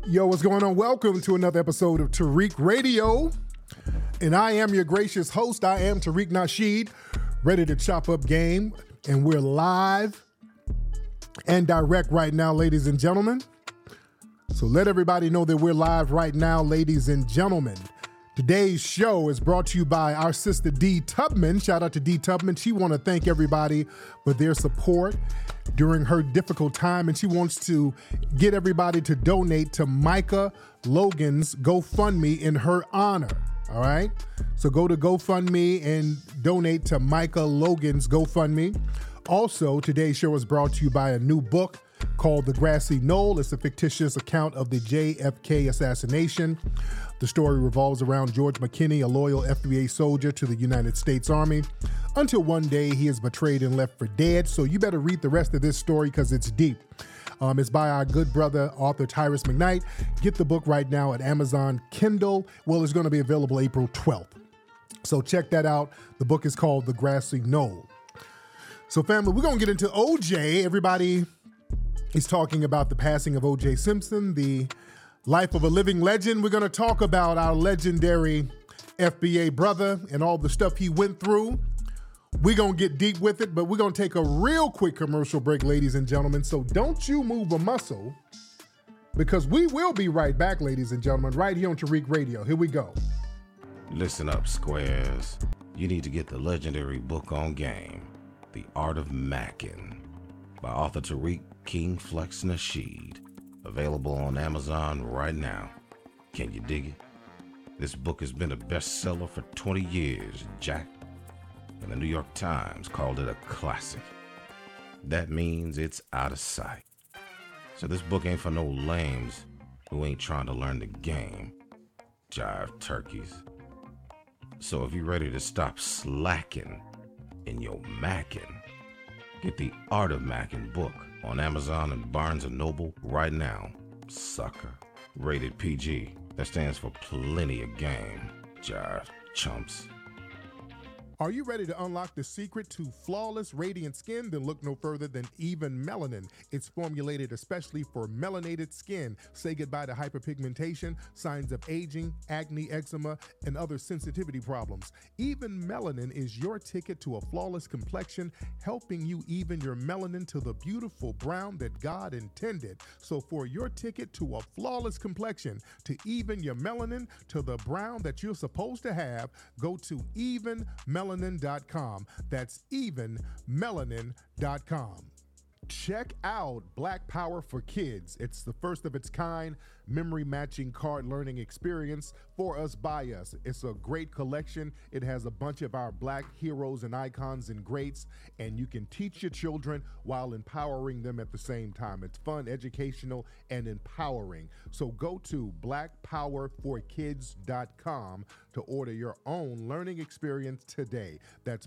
Yo, what's going on? Welcome to another episode of Tariq Radio. And I am your gracious host. I am Tariq Nasheed, ready to chop up game. And we're live and direct right now, ladies and gentlemen. So let everybody know that we're live right now, ladies and gentlemen. Today's show is brought to you by our sister D Tubman. Shout out to D Tubman. She wants to thank everybody for their support during her difficult time, and she wants to get everybody to donate to Micah Logan's GoFundMe in her honor. All right? So go to GoFundMe and donate to Micah Logan's GoFundMe. Also, today's show is brought to you by a new book called The Grassy Knoll. It's a fictitious account of the JFK assassination. The story revolves around George McKinney, a loyal FBA soldier to the United States Army, until one day he is betrayed and left for dead. So you better read the rest of this story because it's deep. It's by our good brother, author Tyrus McKnight. Get the book right now at Amazon Kindle. Well, it's going to be available April 12th. So check that out. The book is called The Grassy Knoll. So family, we're going to get into OJ. Everybody is talking about the passing of OJ Simpson, the life of a living legend. We're going to talk about our legendary FBA brother and all the stuff he went through. We're going to get deep with it, but we're going to take a real quick commercial break, ladies and gentlemen. So don't you move a muscle, because we will be right back, ladies and gentlemen, right here on Tariq Radio. Here we go. Listen up, squares. You need to get the legendary book on game, The Art of Mackin, by author Tariq King Flex Nasheed. Available on Amazon right now. Can you dig it? This book has been a bestseller for 20 years, Jack. And the New York Times called it a classic. That means it's out of sight. So this book ain't for no lames who ain't trying to learn the game. Jive turkeys. So if you're ready to stop slacking in your mackin', get the Art of Mackin' book on Amazon and Barnes & Noble right now, sucker. Rated PG. That stands for plenty of game, jive chumps. Are you ready to unlock the secret to flawless, radiant skin? Then look no further than Even Melanin. It's formulated especially for melanated skin. Say goodbye to hyperpigmentation, signs of aging, acne, eczema, and other sensitivity problems. Even Melanin is your ticket to a flawless complexion, helping you even your melanin to the beautiful brown that God intended. So for your ticket to a flawless complexion, to even your melanin to the brown that you're supposed to have, go to evenmelanin.com. That's evenmelanin.com. Check out Black Power for Kids. It's the first of its kind memory matching card learning experience for us by us. It's a great collection. It has a bunch of our Black heroes and icons and greats, and you can teach your children while empowering them at the same time. It's fun, educational, and empowering. So go to blackpowerforkids.com to order your own learning experience today. That's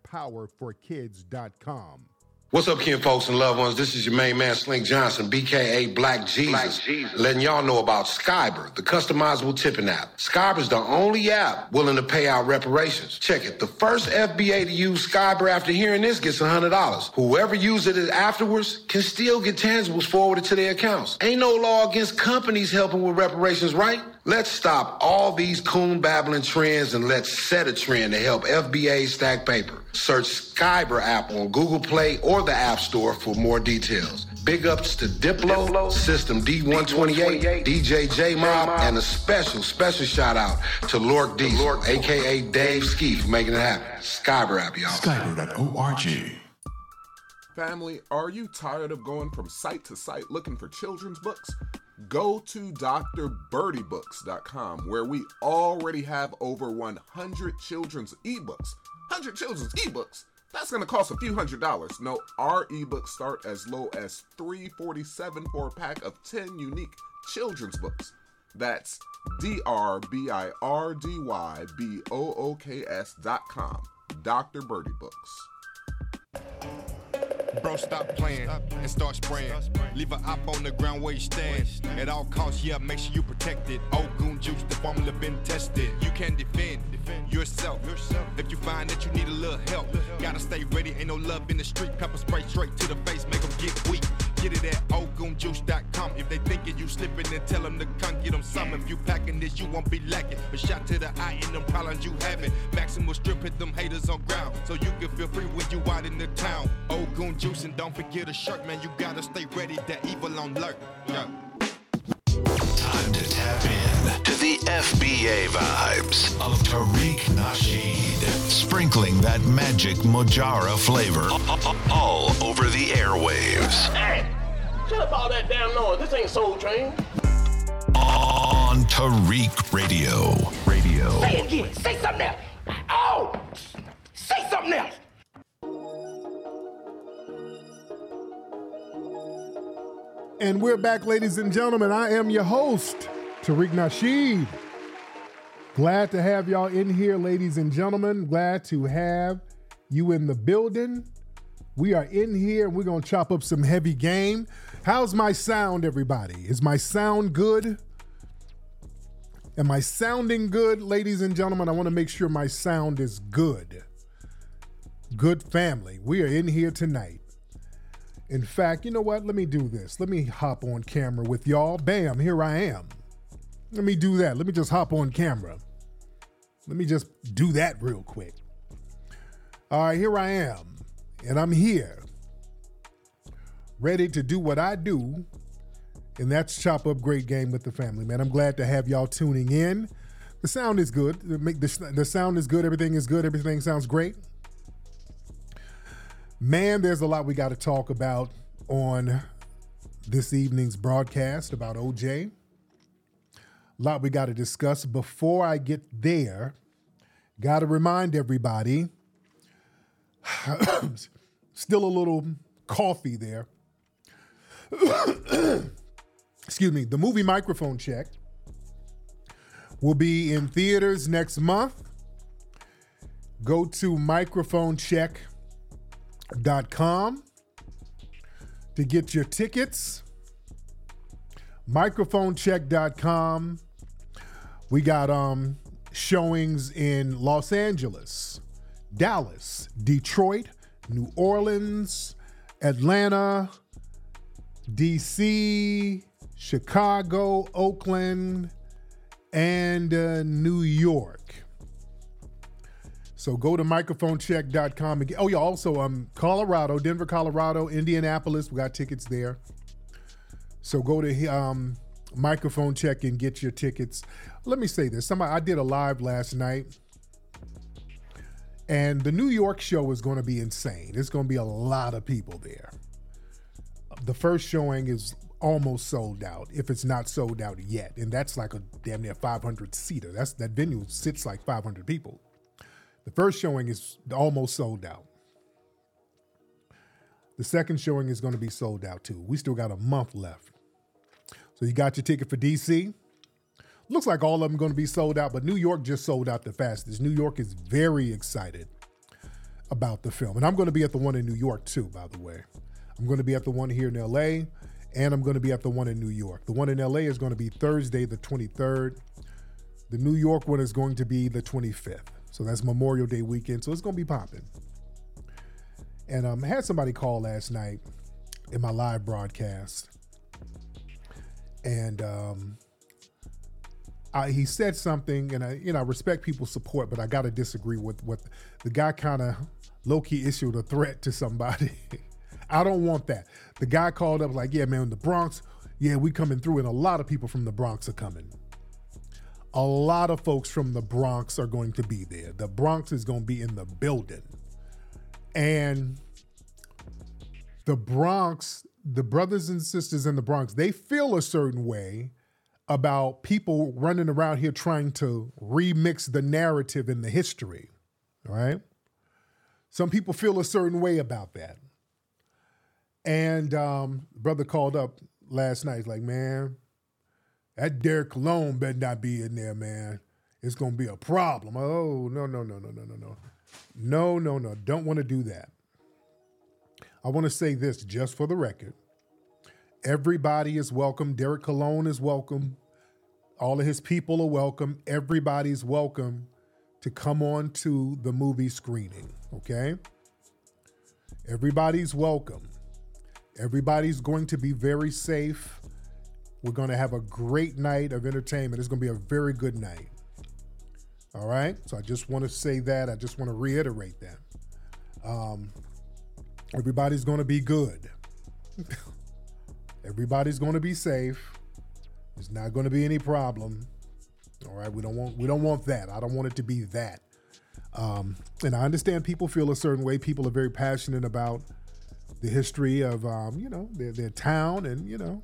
blackpowerforkids.com. What's up, kin folks and loved ones? This is your main man, Slink Johnson, BKA Black Jesus, letting y'all know about Skyber, the customizable tipping app. Skyber's the only app willing to pay out reparations. Check it. The first FBA to use Skyber after hearing this gets $100. Whoever uses it afterwards can still get tangibles forwarded to their accounts. Ain't no law against companies helping with reparations, right? Let's stop all these coon babbling trends and let's set a trend to help FBA stack paper. Search Skyber app on Google Play or the App Store for more details. Big ups to Diplo, System D128, DJ J-Mob, and a special shout out to Lork Diesel, a.k.a. Dave Ski, for making it happen. Skyber app, y'all. Skyber.org. Family, are you tired of going from site to site looking for children's books? Go to drbirdybooks.com, where we already have over 100 children's ebooks. 100 children's ebooks? That's going to cost a few $100s. No, our ebooks start as low as $347 for a pack of 10 unique children's books. That's DRBIRDYBOOKS.com. Dr. Birdie Books. Bro, stop playing and start spraying. Leave an op on the ground where you stand. At all costs, yeah, make sure you protect it. Old goon juice, the formula been tested. You can defend yourself. If you find that you need a little help, gotta stay ready, ain't no love in the street. Pepper spray straight to the face, make them get weak. get it at oldgoonjuice.com. If they thinking you slipping, then tell them to come get them some. If you packing this, you won't be lacking. A shot to the eye and them problems you having. Maximal strip, hit them haters on ground, so you can feel free when you out in the town. Old Goon Juice, and don't forget a shirt, man. You gotta stay ready, that evil on alert. Yeah. Time to tap in to the FBA vibes of Tariq Nasheed. Sprinkling that magic Mojara flavor all over the airwaves. Hey, shut up all that damn noise. This ain't Soul Train. On Tariq Radio. Say it again. Say something else. Oh, say something else. And we're back, ladies and gentlemen. I am your host, Tariq Nasheed. Glad to have y'all in here, ladies and gentlemen. Glad to have you in the building. We are in here and we're going to chop up some heavy game. How's my sound, everybody? Is my sound good? Am I sounding good, ladies and gentlemen? I want to make sure my sound is good. Good family. We are in here tonight. In fact, you know what? Let me do this. Let me hop on camera with y'all. Bam, here I am. Let me do that. Let me just hop on camera. Let me just do that real quick. All right, here I am. And I'm here, ready to do what I do, and that's chop up great game with the family, man. I'm glad to have y'all tuning in. The sound is good. The sound is good. Everything is good. Everything sounds great. Man, there's a lot we got to talk about on this evening's broadcast about OJ. A lot we got to discuss. Before I get there, got to remind everybody, still a little coffee there. Excuse me. The movie Microphone Check will be in theaters next month. Go to microphonecheck.com to get your tickets. Microphonecheck.com. We got showings in Los Angeles, Dallas, Detroit, New Orleans, Atlanta, DC, Chicago, Oakland, and New York. So go to microphonecheck.com. Oh, yeah, also Colorado, Denver, Colorado, Indianapolis. We got tickets there. So go to Microphone Check and get your tickets. Let me say this. I did a live last night, and the New York show is going to be insane. There's going to be a lot of people there. The first showing is almost sold out, if it's not sold out yet. And that's like a damn near 500-seater. That venue sits like 500 people. The first showing is almost sold out. The second showing is going to be sold out too. We still got a month left. So you got your ticket for DC. Looks like all of them going to be sold out, but New York just sold out the fastest. New York is very excited about the film. And I'm going to be at the one in New York too, by the way. I'm going to be at the one here in LA, and I'm going to be at the one in New York. The one in LA is going to be Thursday, the 23rd. The New York one is going to be the 25th. So that's Memorial Day weekend. So it's going to be popping. And I had somebody call last night in my live broadcast. And he said something, and I respect people's support, but I got to disagree with what the guy kind of low-key issued a threat to somebody. I don't want that. The guy called up like, yeah, man, the Bronx, yeah, we coming through, and a lot of people from the Bronx are coming. A lot of folks from the Bronx are going to be there. The Bronx is going to be in the building. And the Bronx, the brothers and sisters in the Bronx, they feel a certain way about people running around here trying to remix the narrative in the history, all right? Some people feel a certain way about that. And brother called up last night, he's like, man, that Derek Colon better not be in there, man. It's going to be a problem. Oh, no. No. Don't want to do that. I want to say this just for the record. Everybody is welcome. Derek Colon is welcome. All of his people are welcome. Everybody's welcome to come on to the movie screening, okay? Everybody's welcome. Everybody's going to be very safe. We're going to have a great night of entertainment. It's going to be a very good night. All right? So I just want to say that. I just want to reiterate that. Everybody's going to be good. Everybody's going to be safe. There's not going to be any problem. All right? We don't want that. I don't want it to be that. And I understand people feel a certain way. People are very passionate about the history of, their town and,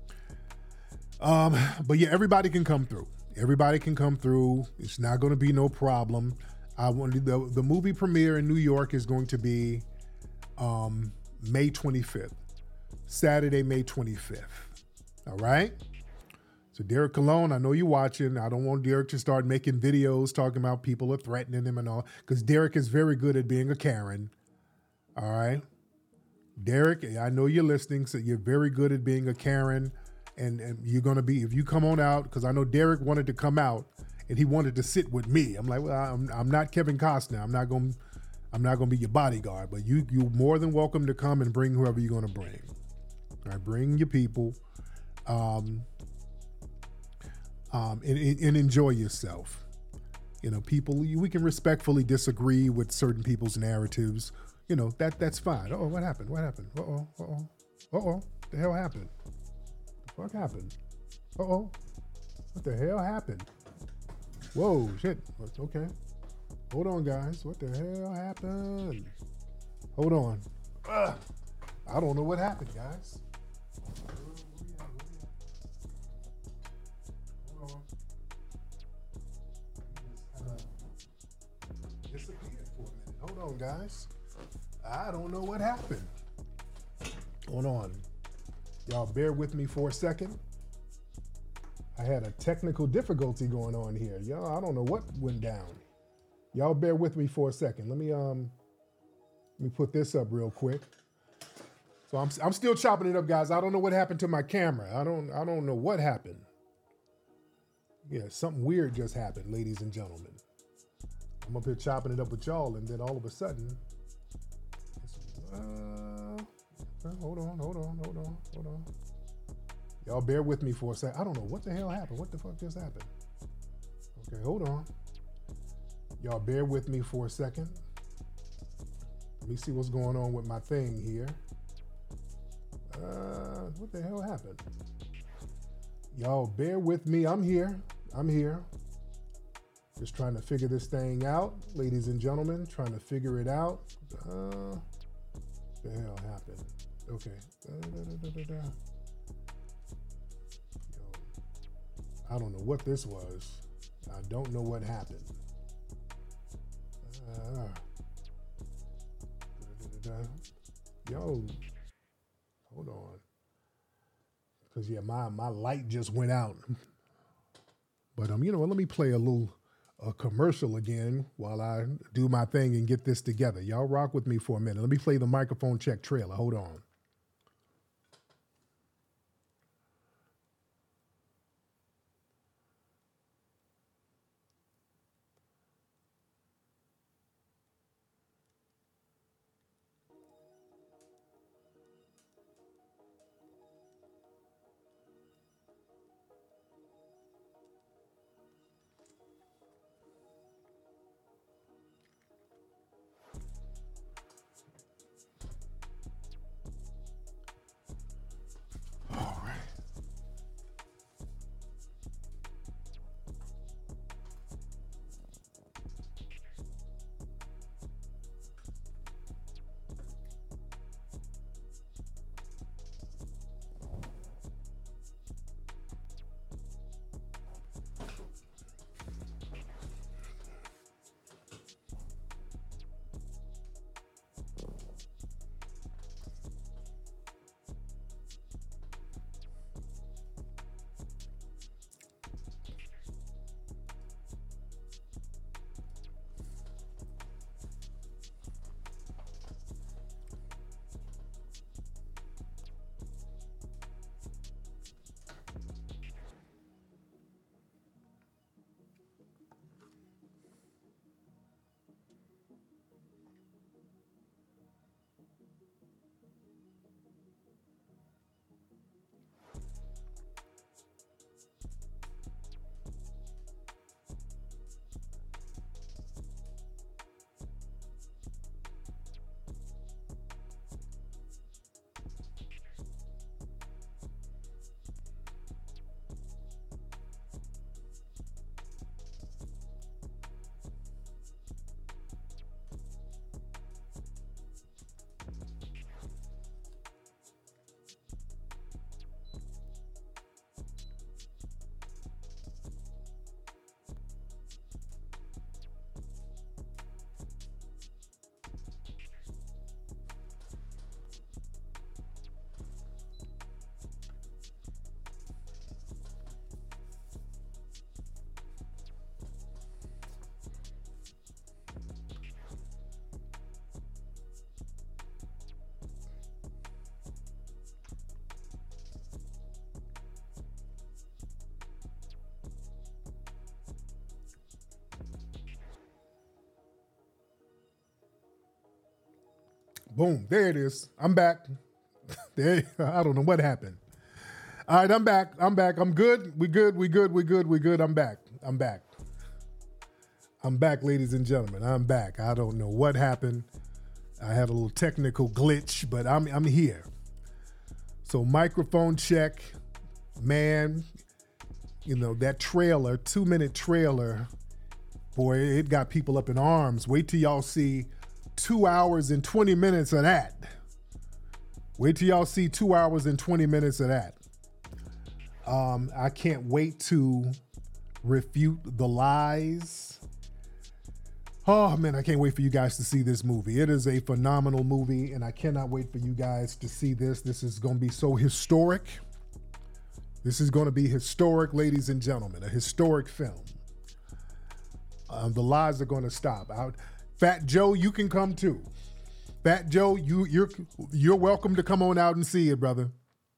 but yeah, everybody can come through. Everybody can come through. It's not going to be no problem. The movie premiere in New York is going to be May 25th, Saturday, May 25th. All right? So Derek Colon, I know you're watching. I don't want Derek to start making videos talking about people are threatening him and all, because Derek is very good at being a Karen. All right? Derek, I know you're listening, so you're very good at being a Karen, and you're going to be, if you come on out, because I know Derek wanted to come out, and he wanted to sit with me. I'm like, well, I'm not Kevin Costner. I'm not going to be your bodyguard, but you're more than welcome to come and bring whoever you're going to bring. All right, bring your people. And enjoy yourself. People, we can respectfully disagree with certain people's narratives. That's fine. Oh, what happened? What happened? Uh-oh. The hell happened? The fuck happened? Uh-oh. What the hell happened? Whoa, shit. Okay. Hold on, guys. What the hell happened? Hold on. I don't know what happened, guys. Hold on, guys. I don't know what happened. Hold on. Y'all bear with me for a second. I had a technical difficulty going on here. Y'all, I don't know what went down. Y'all bear with me for a second. Let me put this up real quick. So I'm still chopping it up, guys. I don't know what happened to my camera. I don't know what happened. Yeah, something weird just happened, ladies and gentlemen. I'm up here chopping it up with y'all, and then all of a sudden, hold on. Y'all bear with me for a second. I don't know what the hell happened. What the fuck just happened? Okay, hold on. Y'all bear with me for a second. Let me see what's going on with my thing here. What the hell happened? Y'all bear with me. I'm here. Just trying to figure this thing out, ladies and gentlemen. Trying to figure it out. What the hell happened? Okay. Yo, I don't know what this was. I don't know what happened. Yo, hold on. Because, yeah, my light just went out. But, let me play a commercial again while I do my thing and get this together. Y'all rock with me for a minute. Let me play the microphone check trailer. Hold on. Boom. There it is. I'm back. There. I don't know what happened. All right, I'm back. I'm good. We good. I'm back. I'm back, ladies and gentlemen. I'm back. I don't know what happened. I had a little technical glitch, but I'm here. So microphone check. Man, you know, that trailer, 2-minute trailer, boy, it got people up in arms. Wait till y'all see 2 hours and 20 minutes of that. Wait till y'all see 2 hours and 20 minutes of that. I can't wait to refute the lies. Oh man, I can't wait for you guys to see this movie. It is a phenomenal movie, and I cannot wait for you guys to see this. This is going to be so historic. This is going to be historic, ladies and gentlemen, a historic film. The lies are going to stop. Fat Joe, you can come too. Fat Joe, you're welcome to come on out and see it, brother.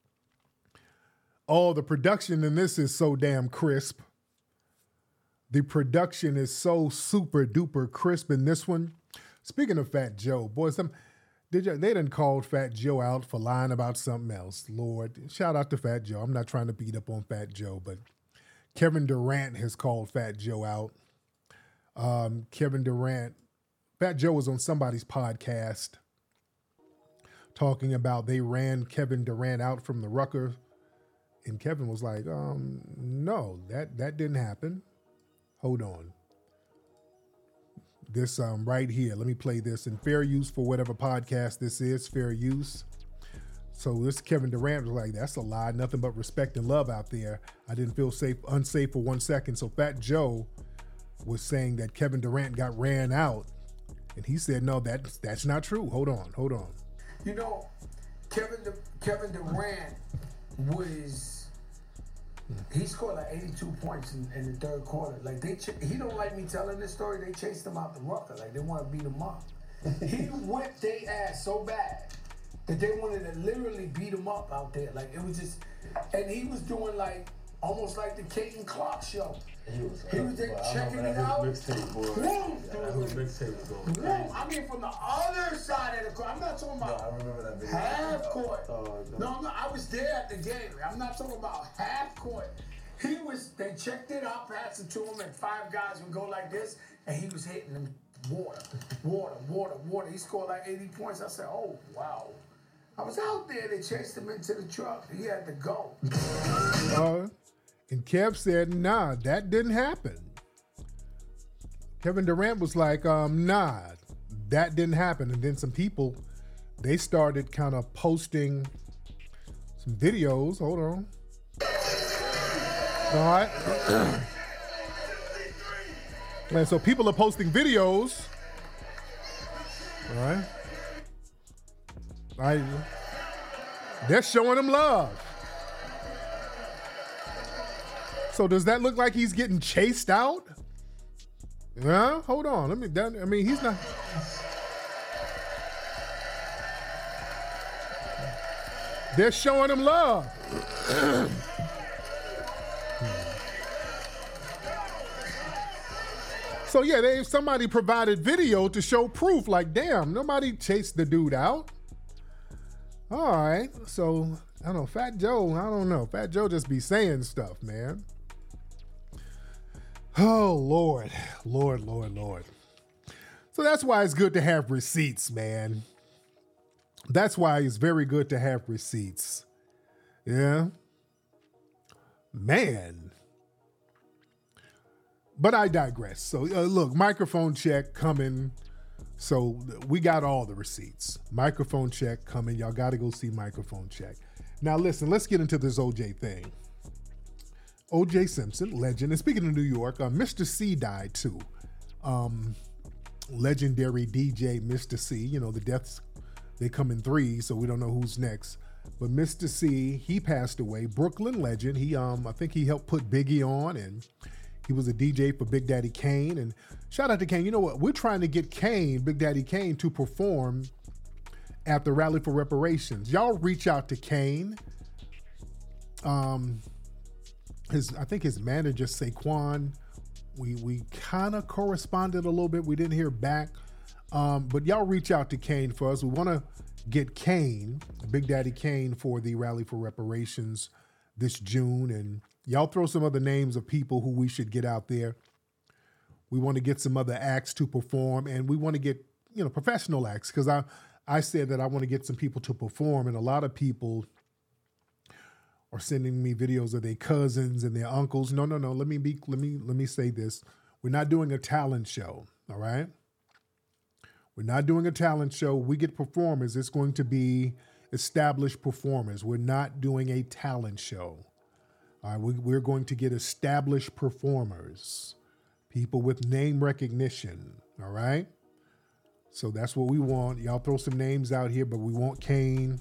Oh, the production in this is so damn crisp. The production is so super duper crisp in this one. Speaking of Fat Joe, boys, they done called Fat Joe out for lying about something else. Lord, shout out to Fat Joe. I'm not trying to beat up on Fat Joe, but Kevin Durant has called Fat Joe out. Kevin Durant, Fat Joe was on somebody's podcast talking about they ran Kevin Durant out from the Rucker, and Kevin was like, no, that didn't happen. Hold on. This right here, let me play this in fair use for whatever podcast this is, fair use. So this Kevin Durant was like, that's a lie, nothing but respect and love out there. I didn't feel unsafe for 1 second. So Fat Joe was saying that Kevin Durant got ran out, and he said, no, that's not true. Hold on. You know, Kevin Durant he scored like 82 points in the third quarter. Like he don't like me telling this story. They chased him out the Rucker. Like they want to beat him up. He whipped their ass so bad that they wanted to literally beat him up out there. Like it was just, and he was doing like almost like the Caden Clark show. He was there checking it out. I mean, from the other side of the court. I'm not talking about half court. No, I was there at the game. I'm not talking about half court. They checked it out, passed it to him, and 5 guys would go like this, and he was hitting them water. He scored like 80 points. I said, oh, wow. I was out there. They chased him into the truck. He had to go. And Kev said, nah, that didn't happen. Kevin Durant was like, nah, that didn't happen. And then some people, they started kind of posting some videos. Hold on. All right. And so people are posting videos. All right. They're showing him love. So does that look like he's getting chased out? Yeah, hold on. He's not. They're showing him love. So yeah, somebody provided video to show proof. Like, damn, nobody chased the dude out. All right, so I don't know, Fat Joe. I don't know. Fat Joe just be saying stuff, man. Oh, Lord. So that's why it's good to have receipts, man. That's why it's very good to have receipts. Yeah. Man. But I digress. So look, microphone check coming. So we got all the receipts. Microphone check coming. Y'all got to go see microphone check. Now listen, let's get into this OJ thing. O.J. Simpson, legend. And speaking of New York, Mr. C died too. Legendary DJ Mr. C. You know, the deaths, they come in 3, so we don't know who's next. But Mr. C, he passed away. Brooklyn legend. He, I think he helped put Biggie on, and he was a DJ for Big Daddy Kane. And shout out to Kane. You know what? We're trying to get Kane, Big Daddy Kane, to perform at the Rally for Reparations. Y'all reach out to Kane. I think his manager, Saquon, we kind of corresponded a little bit. We didn't hear back. But y'all reach out to Kane for us. We want to get Kane, Big Daddy Kane, for the Rally for Reparations this June. And y'all throw some other names of people who we should get out there. We want to get some other acts to perform, and we want to get, professional acts, because I said that I want to get some people to perform, and a lot of people are sending me videos of their cousins and their uncles. No. Let me say this. We're not doing a talent show, all right? We're not doing a talent show. We get performers. It's going to be established performers. We're not doing a talent show. All right, we're going to get established performers, people with name recognition, all right? So that's what we want. Y'all throw some names out here, but we want Kane.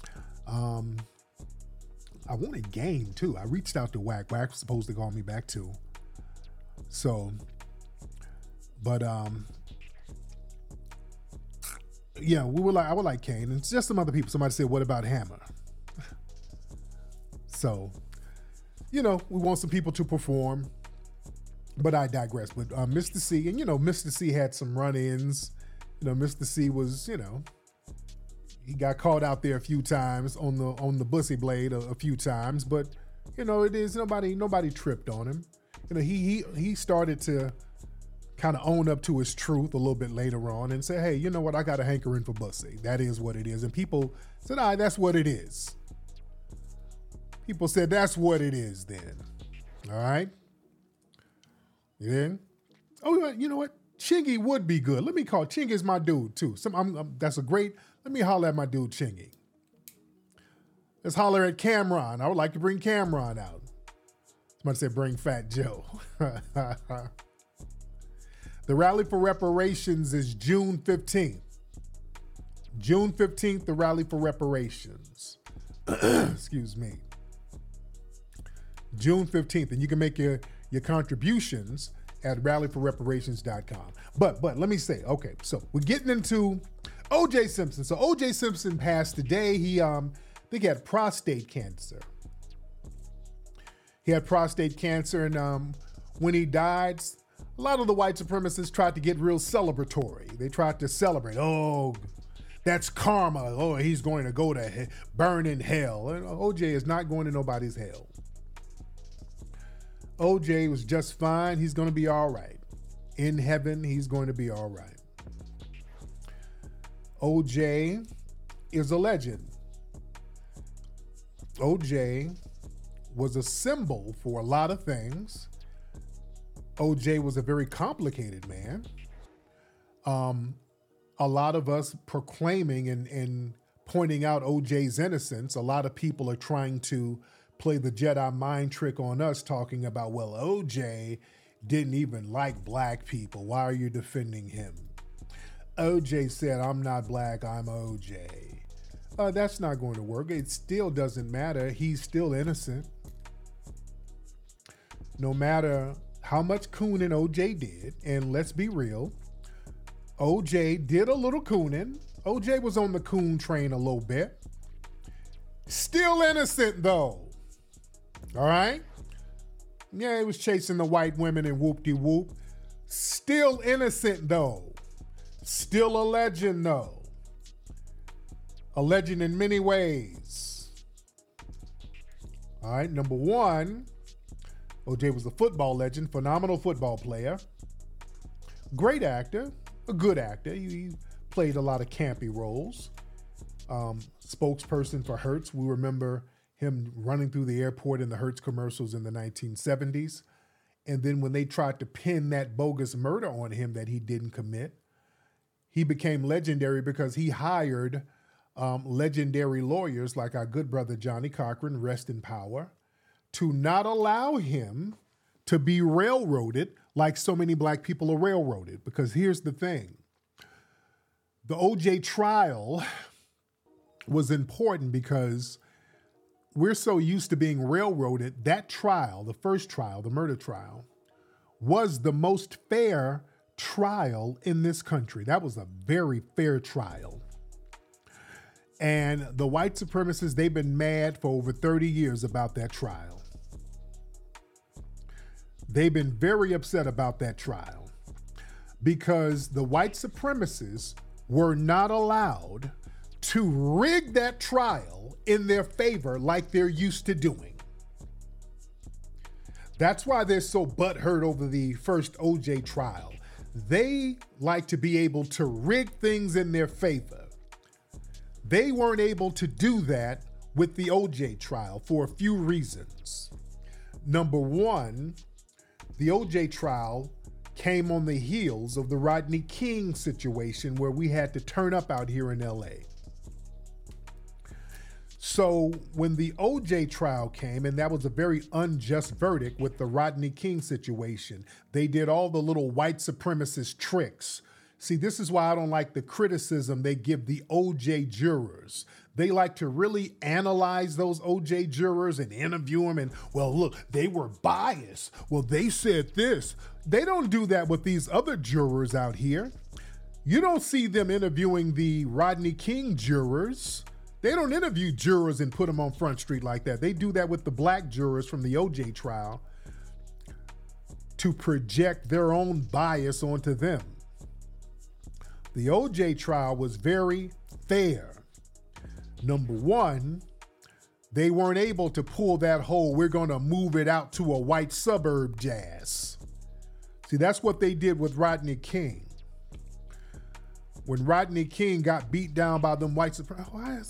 I wanted Game, too. I reached out to Wack. Wack was supposed to call me back, too. So, but, yeah, I would like Kane. And just some other people. Somebody said, what about Hammer? So, we want some people to perform. But I digress. But Mr. C, and Mr. C had some run-ins. Mr. C was, he got caught out there a few times on the Bussy Blade a few times, but it is nobody tripped on him. He started to kind of own up to his truth a little bit later on and say, hey, you know what, I got a hankering for Bussy. That is what it is. And people said, all right, that's what it is. People said that's what it is then. All right. Yeah. Oh, you know what? Chingy would be good. Let me call Chingy's my dude too. That's a great. Let me holler at my dude Chingy. Let's holler at Cameron. I would like to bring Cameron out. Somebody said bring Fat Joe. The Rally for Reparations is June 15th. June 15th, the Rally for Reparations. Excuse me. June 15th, and you can make your contributions at rallyforreparations.com. But let me say, okay, so we're getting into O.J. Simpson. So O.J. Simpson passed today. He think he had prostate cancer. He had prostate cancer, and when he died, a lot of the white supremacists tried to get real celebratory. They tried to celebrate. Oh, that's karma. Oh, he's going to go to burn in hell. And O.J. is not going to nobody's hell. O.J. was just fine. He's going to be all right. In heaven, he's going to be all right. O.J. is a legend. O.J. was a symbol for a lot of things. O.J. was a very complicated man. A lot of us proclaiming and pointing out O.J.'s innocence. A lot of people are trying to play the Jedi mind trick on us, talking about, well, O.J. didn't even like black people. Why are you defending him? O.J. said, I'm not black, I'm O.J. That's not going to work. It still doesn't matter. He's still innocent. No matter how much cooning O.J. did, and let's be real, O.J. did a little cooning. O.J. was on the coon train a little bit. Still innocent, though. All right? Yeah, he was chasing the white women and whoop-de-whoop. Still innocent, though. Still a legend, though. A legend in many ways. All right, number one, O.J. was a football legend, phenomenal football player. Great actor, a good actor. He played a lot of campy roles. Spokesperson for Hertz. We remember him running through the airport in the Hertz commercials in the 1970s. And then when they tried to pin that bogus murder on him that he didn't commit, he became legendary because he hired legendary lawyers like our good brother Johnny Cochran, rest in power, to not allow him to be railroaded like so many black people are railroaded. Because here's the thing. The O.J. trial was important because we're so used to being railroaded. That trial, the first trial, the murder trial, was the most fair trial in this country. That was a very fair trial. And the white supremacists, they've been mad for over 30 years about that trial. They've been very upset about that trial. because the white supremacists were not allowed to rig that trial in their favor like they're used to doing. That's why they're so butthurt over the first OJ trial. They like to be able to rig things in their favor. They weren't able to do that with the OJ trial for a few reasons. Number one, the OJ trial came on the heels of the Rodney King situation where we had to turn up out here in LA. So when the OJ trial came, and that was a very unjust verdict with the Rodney King situation, they did all the little white supremacist tricks. See, this is why I don't like the criticism they give the OJ jurors. They like to really analyze those OJ jurors and interview them and, well, look, they were biased. Well, they said this. They don't do that with these other jurors out here. You don't see them interviewing the Rodney King jurors. They don't interview jurors and put them on Front Street like that. They do that with the black jurors from the OJ trial to project their own bias onto them. The OJ trial was very fair. Number one, they weren't able to pull that whole, we're going to move it out to a white suburb jazz. See, that's what they did with Rodney King. When Rodney King got beat down by them white supremacists,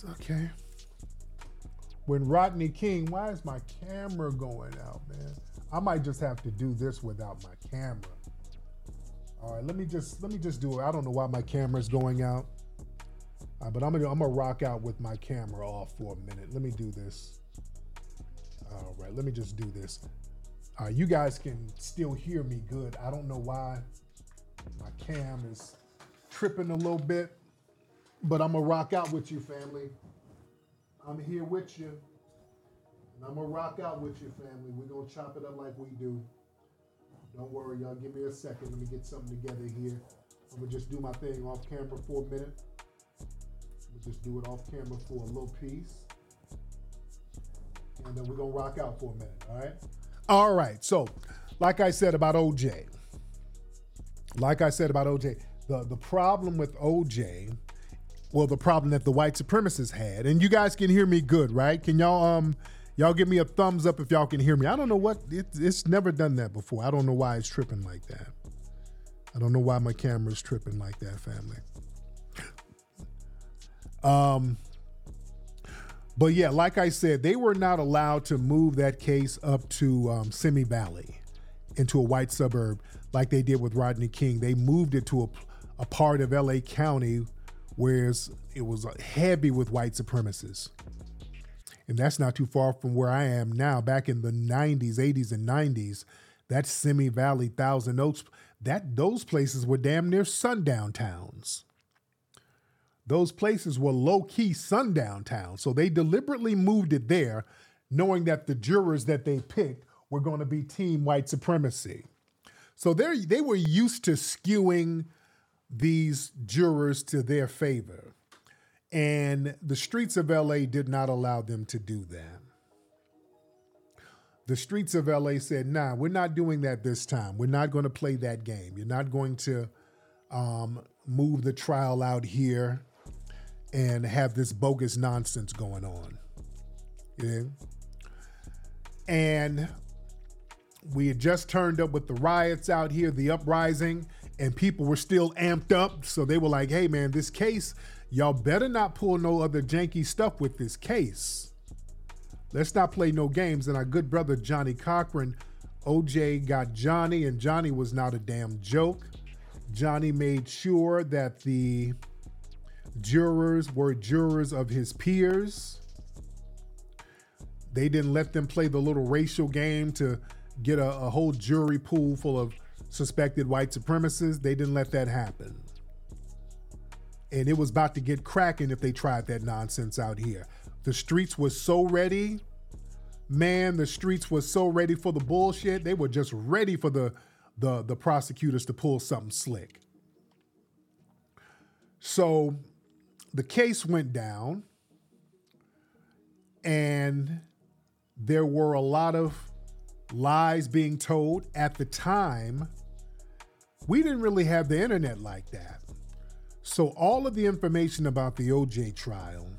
When Rodney King, why is my camera going out, man? I might just have to do this without my camera. All right, let me just do it. I don't know why my camera's going out. But I'm gonna rock out with my camera off for a minute. Let me do this. All right, let me just do this. You guys can still hear me good. I don't know why my cam is tripping a little bit, but I'm gonna rock out with you, family. I'm here with you, and I'm gonna rock out with you, family. We're gonna chop it up like we do. Don't worry, y'all. Give me a second. Let me get something together here. I'm gonna just do my thing off camera for a minute. Just do it off camera for a little piece. And then we're going to rock out for a minute, all right? All right, so like I said about OJ, the problem with OJ, well, the problem that the white supremacists had, and you guys can hear me good, right? Can y'all give me a thumbs up if y'all can hear me? I don't know what, it's never done that before. I don't know why it's tripping like that. I don't know why my camera's tripping like that, family. But yeah, like I said, they were not allowed to move that case up to Simi Valley into a white suburb like they did with Rodney King. They moved it to a part of LA County where it was heavy with white supremacists. And that's not too far from where I am now. Back in the 90s, 80s, and 90s, that Simi Valley, Thousand Oaks, those places were damn near sundown towns. Those places were low-key sundown towns. So they deliberately moved it there, knowing that the jurors that they picked were going to be team white supremacy. So they were used to skewing these jurors to their favor. And the streets of LA did not allow them to do that. The streets of LA said, nah, we're not doing that this time. We're not going to play that game. You're not going to move the trial out here and have this bogus nonsense going on. Yeah. And we had just turned up with the riots out here, the uprising, and people were still amped up. So they were like, hey man, this case, y'all better not pull no other janky stuff with this case. Let's not play no games. And our good brother, Johnny Cochran, OJ got Johnny, and Johnny was not a damn joke. Johnny made sure that the jurors were jurors of his peers. They didn't let them play the little racial game to get a whole jury pool full of suspected white supremacists. They didn't let that happen. And it was about to get cracking if they tried that nonsense out here. The streets were so ready. Man, the streets were so ready for the bullshit. They were just ready for the prosecutors to pull something slick. So the case went down, and there were a lot of lies being told. At the time, we didn't really have the internet like that. So all of the information about the OJ trial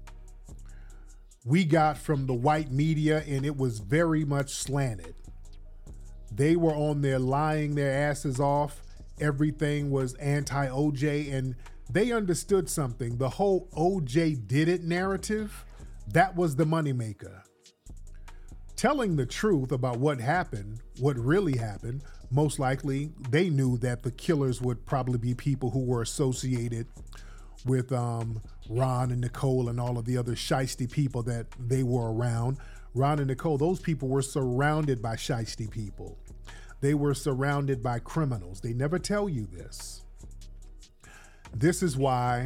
we got from the white media, and it was very much slanted. They were on there lying their asses off. Everything was anti-OJ, and they understood something. The whole OJ did it narrative, that was the moneymaker. Telling the truth about what happened, what really happened, most likely they knew that the killers would probably be people who were associated with Ron and Nicole and all of the other shiesty people that they were around. Ron and Nicole, those people were surrounded by shiesty people. They were surrounded by criminals. They never tell you this. This is why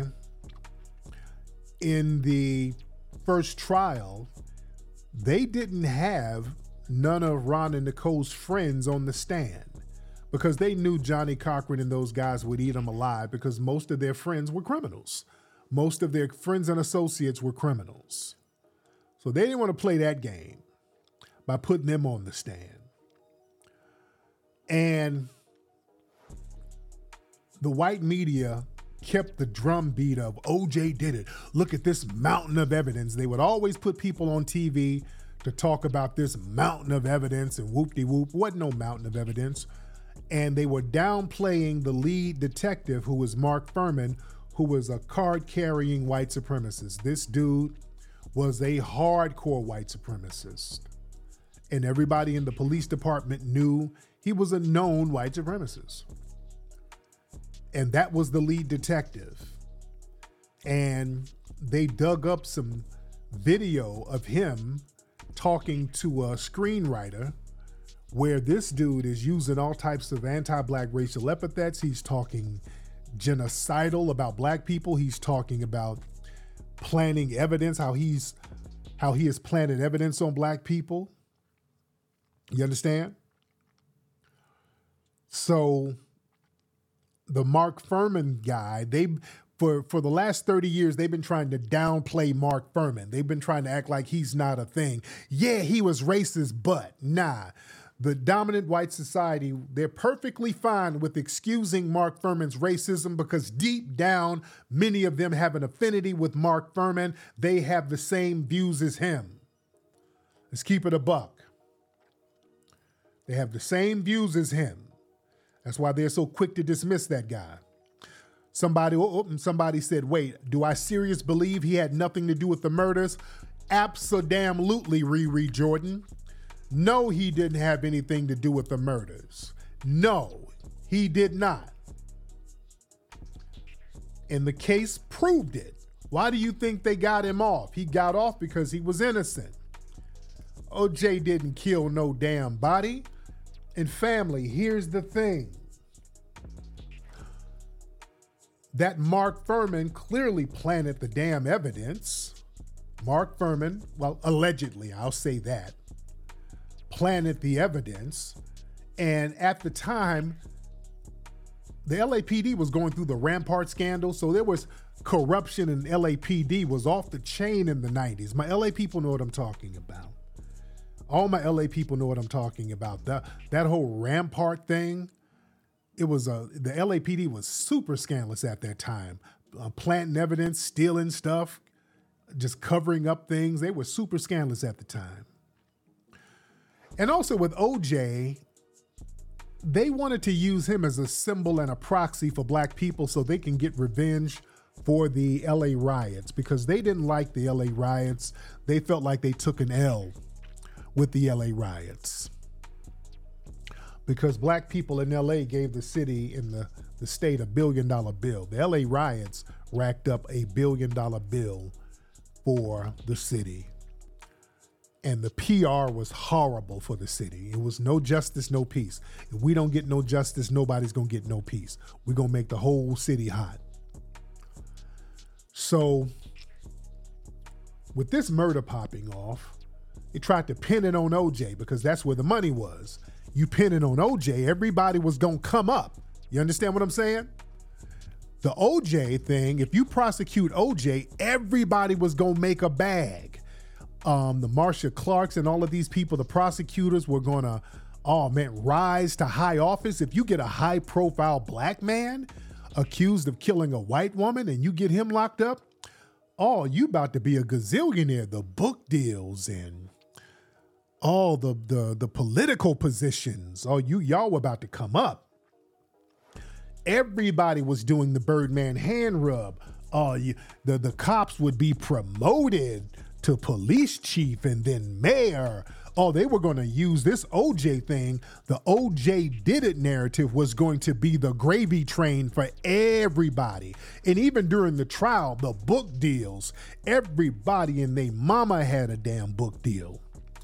in the first trial, they didn't have none of Ron and Nicole's friends on the stand because they knew Johnny Cochran and those guys would eat them alive because most of their friends were criminals. Most of their friends and associates were criminals. So they didn't want to play that game by putting them on the stand. And the white media kept the drumbeat of OJ did it. Look at this mountain of evidence. They would always put people on TV to talk about this mountain of evidence, and whoop-de-whoop, wasn't no mountain of evidence. And they were downplaying the lead detective, who was Mark Furman, who was a card-carrying white supremacist. This dude was a hardcore white supremacist. And everybody in the police department knew he was a known white supremacist. And that was the lead detective. And they dug up some video of him talking to a screenwriter where this dude is using all types of anti-black racial epithets. He's talking genocidal about black people. He's talking about planting evidence, how he has planted evidence on black people. You understand? So the Mark Furman guy, for the last 30 years, they've been trying to downplay Mark Furman. They've been trying to act like he's not a thing. Yeah, he was racist, but nah. The dominant white society, they're perfectly fine with excusing Mark Furman's racism because deep down, many of them have an affinity with Mark Furman. They have the same views as him. Let's keep it a buck. They have the same views as him. That's why they're so quick to dismiss that guy. Somebody said, wait, do I seriously believe he had nothing to do with the murders? Abso-damn-lutely, Riri Jordan. No, he didn't have anything to do with the murders. No, he did not. And the case proved it. Why do you think they got him off? He got off because he was innocent. OJ didn't kill no damn body. And family, here's the thing. That Mark Furman clearly planted the damn evidence. Mark Furman, well, allegedly, I'll say that, planted the evidence. And at the time, the LAPD was going through the Rampart scandal, so there was corruption in LAPD was off the chain in the 90s. My LA people know what I'm talking about. All my LA people know what I'm talking about. That whole Rampart thing, it was the LAPD was super scandalous at that time. Planting evidence, stealing stuff, just covering up things. They were super scandalous at the time. And also with OJ, they wanted to use him as a symbol and a proxy for black people so they can get revenge for the LA riots because they didn't like the LA riots. They felt like they took an L with the LA riots because black people in LA gave the city and the state $1 billion bill. The LA riots racked up $1 billion bill for the city. And the PR was horrible for the city. It was no justice, no peace. If we don't get no justice, nobody's gonna get no peace. We're gonna make the whole city hot. So with this murder popping off, they tried to pin it on OJ because that's where the money was. You pin it on OJ, everybody was gonna come up. You understand what I'm saying? The OJ thing, if you prosecute OJ, everybody was gonna make a bag. The Marcia Clarks and all of these people, the prosecutors were gonna Oh man, rise to high office. If you get a high profile black man accused of killing a white woman and you get him locked up, oh, you about to be a gazillionaire. The book deals and all the political positions. Oh, y'all were about to come up. Everybody was doing the Birdman hand rub. Oh, the cops would be promoted to police chief and then mayor. Oh, they were going to use this OJ thing. The OJ did it narrative was going to be the gravy train for everybody. And even during the trial, the book deals, everybody and they mama had a damn book deal.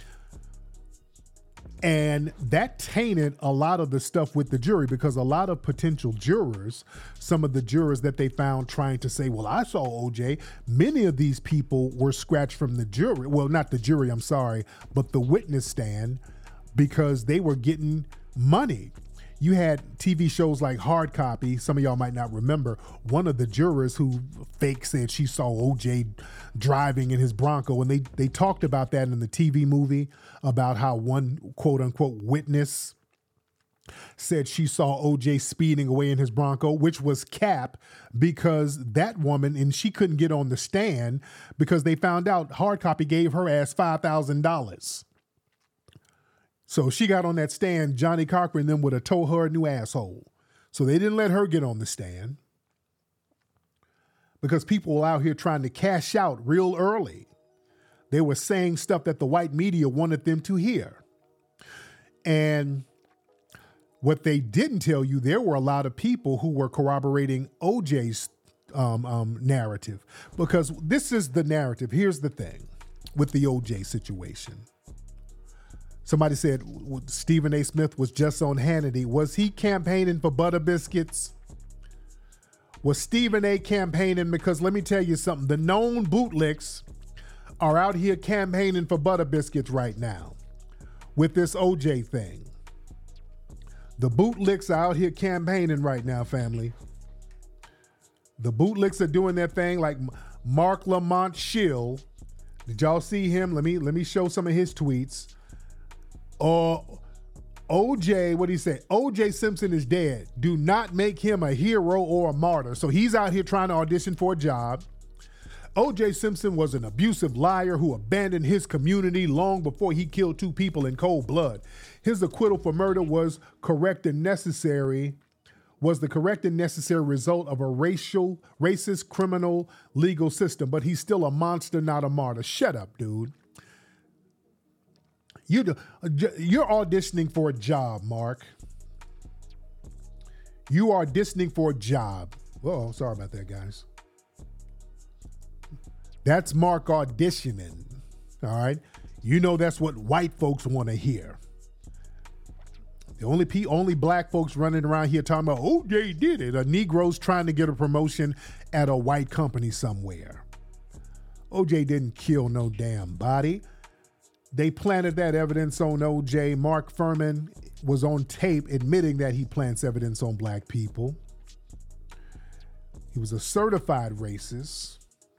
And that tainted a lot of the stuff with the jury because a lot of potential jurors, some of the jurors that they found trying to say, well, I saw OJ, many of these people were scratched from the jury. Well, not the jury, I'm sorry, but the witness stand because they were getting money. You had TV shows like Hard Copy. Some of y'all might not remember. One of the jurors who fake said she saw OJ driving in his Bronco. And they talked about that in the TV movie about how one quote unquote witness said she saw OJ speeding away in his Bronco, which was cap because that woman, and she couldn't get on the stand because they found out Hard Copy gave her ass $5,000. So she got on that stand, Johnny Cochran then would have told her a new asshole. So they didn't let her get on the stand because people were out here trying to cash out real early. They were saying stuff that the white media wanted them to hear. And what they didn't tell you, there were a lot of people who were corroborating OJ's narrative because this is the narrative. Here's the thing with the OJ situation. Somebody said Stephen A. Smith was just on Hannity. Was he campaigning for butter biscuits? Was Stephen A. campaigning? Because let me tell you something. The known bootlicks are out here campaigning for butter biscuits right now with this OJ thing. The bootlicks are out here campaigning right now, family. The bootlicks are doing their thing like Mark Lamont Schill. Did y'all see him? Let me show some of his tweets. OJ, what did he say? OJ Simpson is dead. Do not make him a hero or a martyr. So he's out here trying to audition for a job. OJ Simpson was an abusive liar who abandoned his community long before he killed 2 people in cold blood. His acquittal for murder was the correct and necessary result of a racist criminal legal system, but he's still a monster, not a martyr. Shut up, dude. You're auditioning for a job, Mark. You are auditioning for a job. Oh, sorry about that, guys. That's Mark auditioning, all right? You know that's what white folks want to hear. The only black folks running around here talking about, OJ did it. A Negro's trying to get a promotion at a white company somewhere. OJ didn't kill no damn body. They planted that evidence on OJ. Mark Furman was on tape admitting that he plants evidence on black people. He was a certified racist.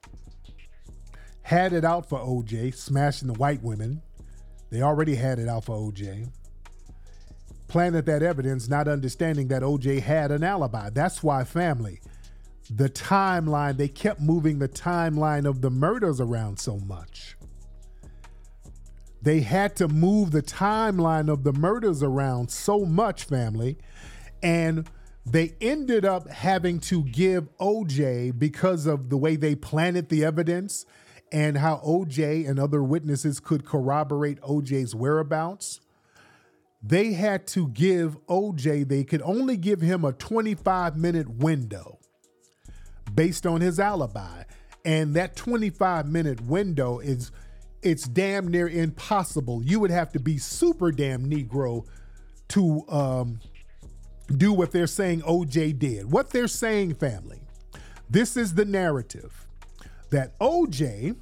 Had it out for OJ, smashing the white women. They already had it out for OJ. Planted that evidence, not understanding that OJ had an alibi. That's why, family, the timeline, they kept moving the timeline of the murders around so much. They had to move the timeline of the murders around so much, family, and they ended up having to give OJ, because of the way they planted the evidence and how OJ and other witnesses could corroborate OJ's whereabouts, they had to give OJ, they could only give him a 25-minute window based on his alibi. And that 25-minute window it's damn near impossible. You would have to be super damn Negro to do what they're saying OJ did. What they're saying, family, this is the narrative, that OJ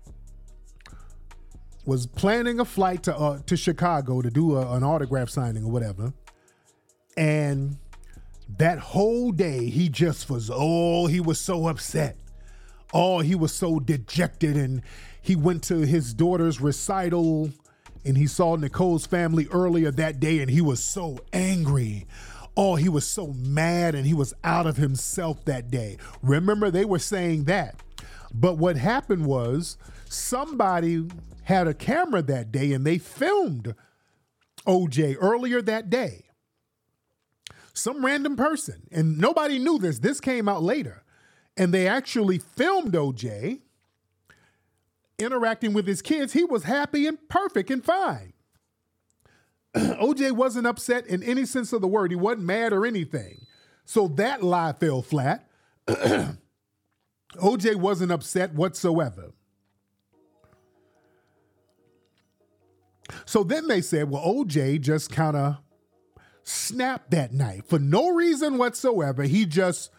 was planning a flight to Chicago to do an autograph signing or whatever. And that whole day he just was, he was so upset. He was so dejected, and he went to his daughter's recital and he saw Nicole's family earlier that day, and he was so angry. Oh, he was so mad, and he was out of himself that day. Remember, they were saying that. But what happened was somebody had a camera that day, and they filmed OJ earlier that day. Some random person, and nobody knew this. This came out later. And they actually filmed OJ interacting with his kids. He was happy and perfect and fine. OJ wasn't upset in any sense of the word. He wasn't mad or anything. So that lie fell flat. OJ wasn't upset whatsoever. So then they said, well, OJ just kind of snapped that night for no reason whatsoever. He just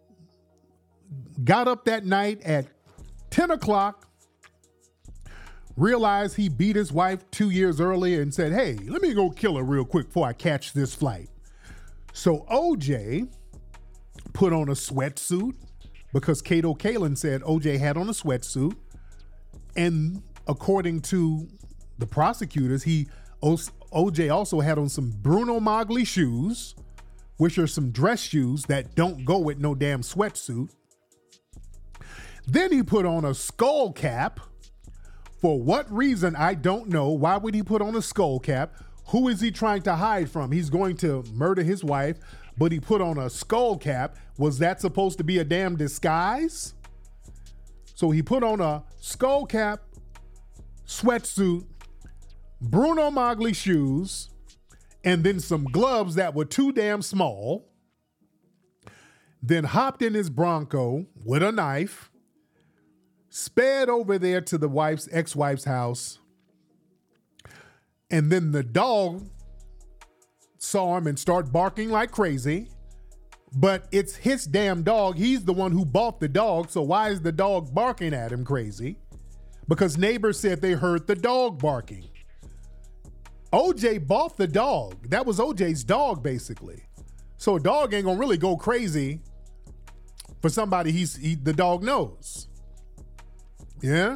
got up that night at 10 o'clock, realized he beat his wife 2 years earlier and said, hey, let me go kill her real quick before I catch this flight. So OJ put on a sweatsuit because Kato Kaelin said OJ had on a sweatsuit. And according to the prosecutors, OJ also had on some Bruno Magli shoes, which are some dress shoes that don't go with no damn sweatsuit. Then he put on a skull cap. For what reason, I don't know. Why would he put on a skull cap? Who is he trying to hide from? He's going to murder his wife, but he put on a skull cap. Was that supposed to be a damn disguise? So he put on a skull cap, sweatsuit, Bruno Magli shoes, and then some gloves that were too damn small. Then hopped in his Bronco with a knife, sped over there to the ex-wife's house, and then the dog saw him and started barking like crazy. But it's his damn dog. He's the one who bought the dog, so why is the dog barking at him crazy? Because neighbors said they heard the dog barking. OJ bought the dog. That was OJ's dog, basically. So a dog ain't gonna really go crazy for somebody the dog knows. Yeah?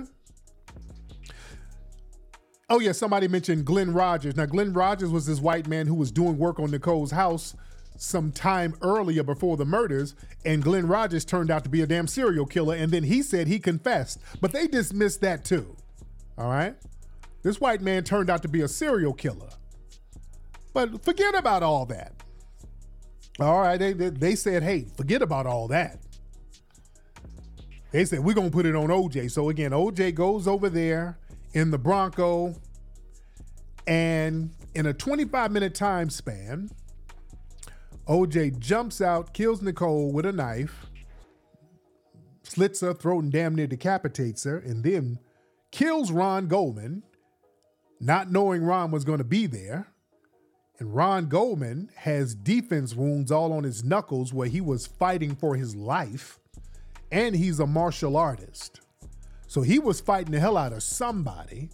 Oh yeah, somebody mentioned Glenn Rogers. Now Glenn Rogers was this white man who was doing work on Nicole's house some time earlier before the murders, and Glenn Rogers turned out to be a damn serial killer, and then he said he confessed, but they dismissed that too. All right? This white man turned out to be a serial killer. But forget about all that. All right, they said, hey, forget about all that. They said, we're going to put it on OJ. So again, OJ goes over there in the Bronco, and in a 25-minute time span, OJ jumps out, kills Nicole with a knife, slits her throat and damn near decapitates her, and then kills Ron Goldman, not knowing Ron was going to be there. And Ron Goldman has defense wounds all on his knuckles where he was fighting for his life. And he's a martial artist. So he was fighting the hell out of somebody.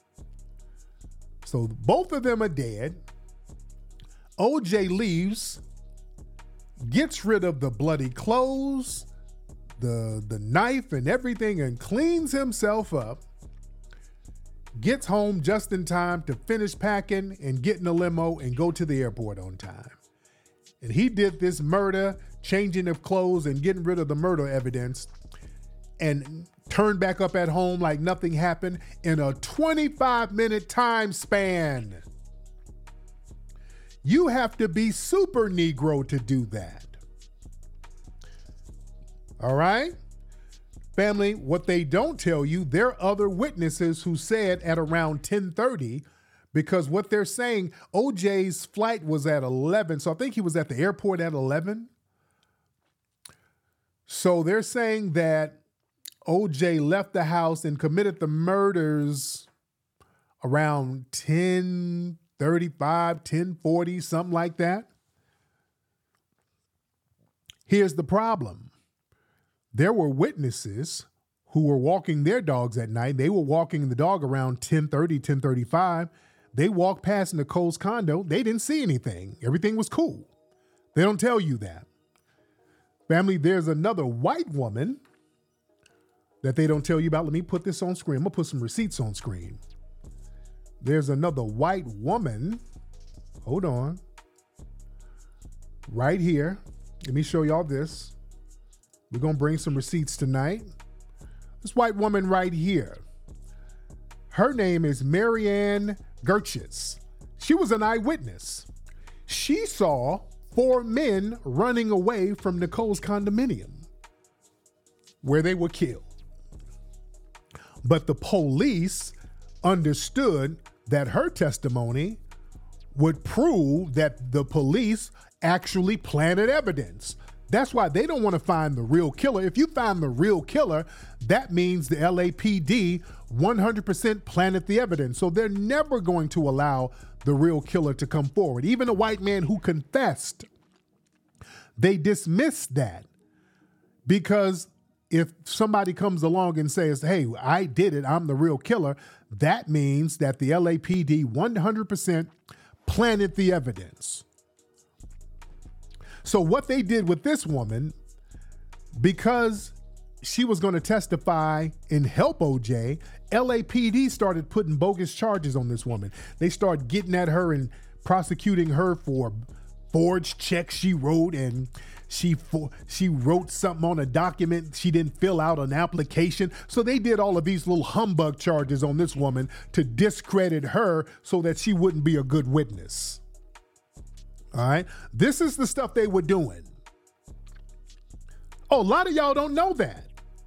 So both of them are dead. OJ leaves, gets rid of the bloody clothes, the knife and everything, and cleans himself up. Gets home just in time to finish packing and get in a limo and go to the airport on time. And he did this murder, changing of clothes and getting rid of the murder evidence, and turned back up at home like nothing happened in a 25-minute time span. You have to be super Negro to do that. All right? Family, what they don't tell you, there are other witnesses who said at around 10:30, because what they're saying, OJ's flight was at 11, so I think he was at the airport at 11. So they're saying that OJ left the house and committed the murders around 10:35, 10:40, something like that. Here's the problem. There were witnesses who were walking their dogs at night. They were walking the dog around 10:30, 10:35. They walked past Nicole's condo. They didn't see anything. Everything was cool. They don't tell you that. Family, there's another white woman that they don't tell you about. Let me put this on screen. I'm going to put some receipts on screen. there's another white woman. Hold on. Right here. Let me show y'all this. We're going to bring some receipts tonight. This white woman right here. Her name is Marianne Gertjes. She was an eyewitness. She saw 4 men running away from Nicole's condominium where they were killed. But the police understood that her testimony would prove that the police actually planted evidence. That's why they don't want to find the real killer. If you find the real killer, that means the LAPD 100% planted the evidence. So they're never going to allow the real killer to come forward. Even a white man who confessed, they dismissed that, because if somebody comes along and says, hey, I did it, I'm the real killer, that means that the LAPD 100% planted the evidence. So what they did with this woman, because she was going to testify and help OJ, LAPD started putting bogus charges on this woman. They started getting at her and prosecuting her for forged checks she wrote, and she wrote something on a document. She didn't fill out an application. So they did all of these little humbug charges on this woman to discredit her so that she wouldn't be a good witness. All right. This is the stuff they were doing. Oh, a lot of y'all don't know that.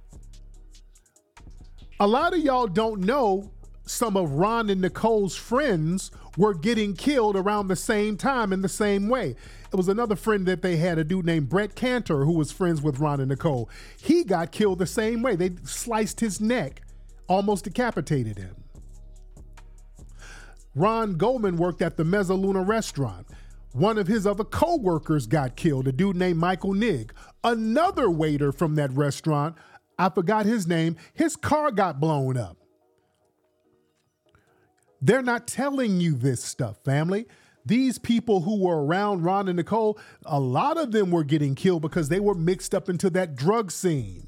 A lot of y'all don't know some of Ron and Nicole's friends were getting killed around the same time in the same way. It was another friend that they had, a dude named Brett Cantor, who was friends with Ron and Nicole. He got killed the same way. They sliced his neck, almost decapitated him. Ron Goldman worked at the Mezzaluna restaurant. One of his other co-workers got killed, a dude named Michael Nigg. Another waiter from that restaurant, I forgot his name, his car got blown up. They're not telling you this stuff, family. These people who were around Ron and Nicole, a lot of them were getting killed because they were mixed up into that drug scene.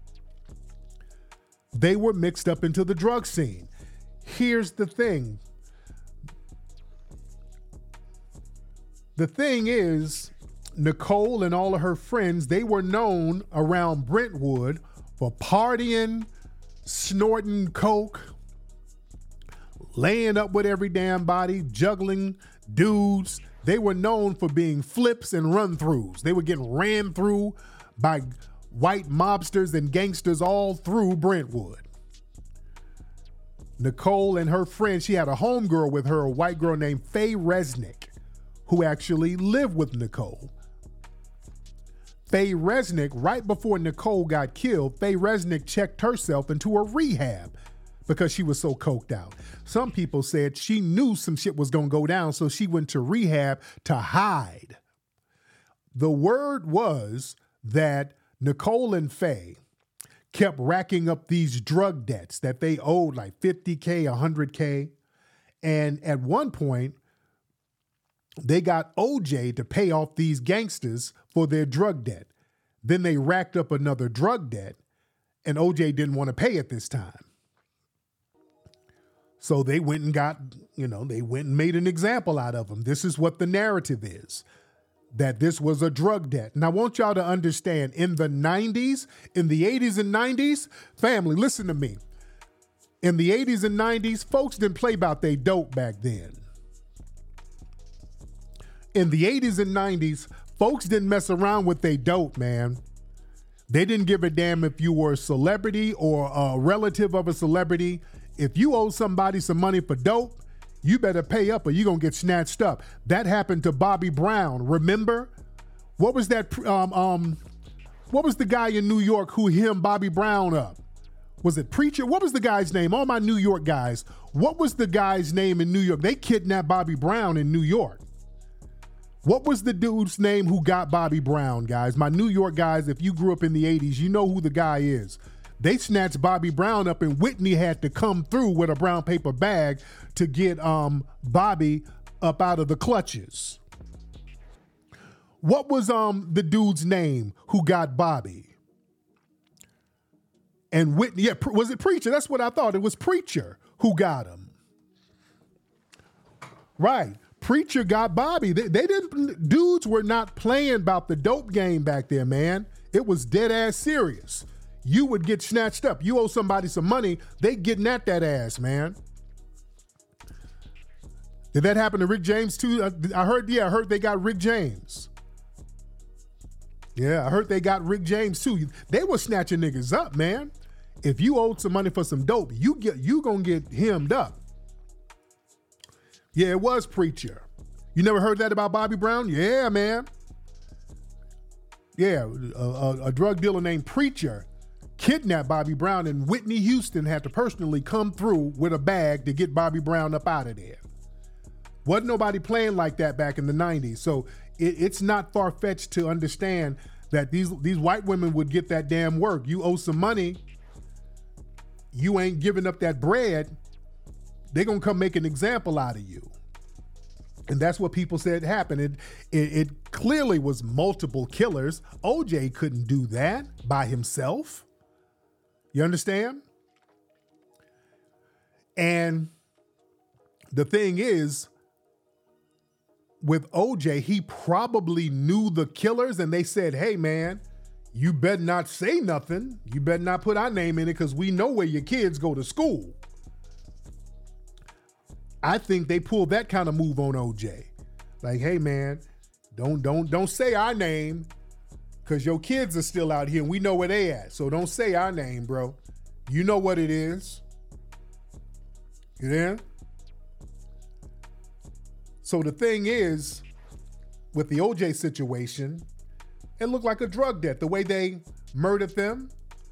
They were mixed up into the drug scene. Here's the thing. The thing is, Nicole and all of her friends, they were known around Brentwood for partying, snorting coke, laying up with every damn body, juggling dudes. They were known for being flips and run-throughs. They were getting ran through by white mobsters and gangsters all through Brentwood. Nicole and her friend, she had a homegirl with her, a white girl named Faye Resnick, who actually lived with Nicole. Faye Resnick, right before Nicole got killed, Faye Resnick checked herself into a rehab because she was so coked out. Some people said she knew some shit was going to go down, so she went to rehab to hide. The word was that Nicole and Faye kept racking up these drug debts that they owed like $50K, $100K. And at one point, they got OJ to pay off these gangsters for their drug debt. Then they racked up another drug debt, and OJ didn't want to pay it this time. So they went and they went and made an example out of him. This is what the narrative is, that this was a drug debt. And I want y'all to understand, in the 90s, in the 80s and 90s, family, listen to me. In the 80s and 90s, folks didn't play about they dope back then. In the 80s and 90s, folks didn't mess around with they dope, man. They didn't give a damn if you were a celebrity or a relative of a celebrity. If you owe somebody some money for dope, you better pay up or you're going to get snatched up. That happened to Bobby Brown. Remember? What was that? What was the guy in New York who hemmed Bobby Brown up? Was it Preacher? What was the guy's name? All my New York guys. What was the guy's name in New York? They kidnapped Bobby Brown in New York. What was the dude's name who got Bobby Brown, guys? My New York guys, if you grew up in the 80s, you know who the guy is. They snatched Bobby Brown up, and Whitney had to come through with a brown paper bag to get Bobby up out of the clutches. What was the dude's name who got Bobby? And Whitney, yeah, was it Preacher? That's what I thought. It was Preacher who got him. Right. Preacher got Bobby. They didn't, dudes were not playing about the dope game back there, man. It was dead ass serious. You would get snatched up. You owe somebody some money, they getting at that ass, man. Did that happen to Rick James too? I heard they got Rick James. Yeah, I heard they got Rick James too. They were snatching niggas up, man. If you owed some money for some dope, you gonna get hemmed up. Yeah, it was Preacher. You never heard that about Bobby Brown? Yeah, man. Yeah, a drug dealer named Preacher kidnapped Bobby Brown, and Whitney Houston had to personally come through with a bag to get Bobby Brown up out of there. Wasn't nobody playing like that back in the 90s. So it's not far-fetched to understand that these white women would get that damn work. You owe some money, you ain't giving up that bread, they're going to come make an example out of you. And that's what people said happened. It clearly was multiple killers. OJ couldn't do that by himself. You understand? And the thing is, with OJ, he probably knew the killers and they said, hey man, you better not say nothing. You better not put our name in it because we know where your kids go to school. I think they pulled that kind of move on OJ. Like, hey man, don't say our name because your kids are still out here and we know where they at. So don't say our name, bro. You know what it is. You there? So the thing is, with the OJ situation, it looked like a drug debt, the way they murdered them.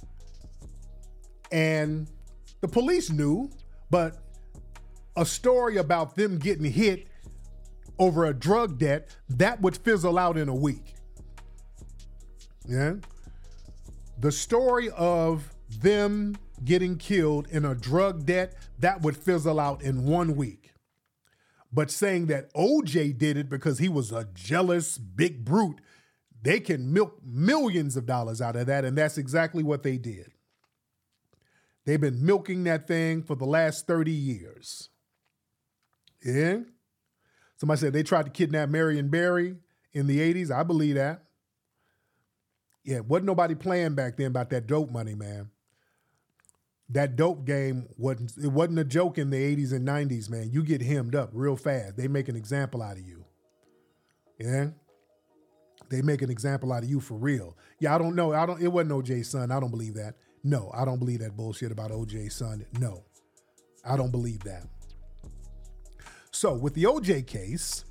And the police knew, but a story about them getting hit over a drug debt, that would fizzle out in a week. Yeah. The story of them getting killed in a drug debt, that would fizzle out in 1 week. But saying that OJ did it because he was a jealous big brute, they can milk millions of dollars out of that, and that's exactly what they did. They've been milking that thing for the last 30 years. Yeah? Somebody said they tried to kidnap Marion Barry in the 80s. I believe that. Yeah, wasn't nobody playing back then about that dope money, man. That dope game wasn't a joke in the 80s and 90s, man. You get hemmed up real fast. They make an example out of you. Yeah? They make an example out of you for real. Yeah, I don't know. It wasn't OJ's son. I don't believe that. No, I don't believe that bullshit about OJ's son. No, I don't believe that. So with the OJ case,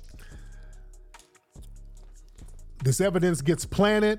this evidence gets planted.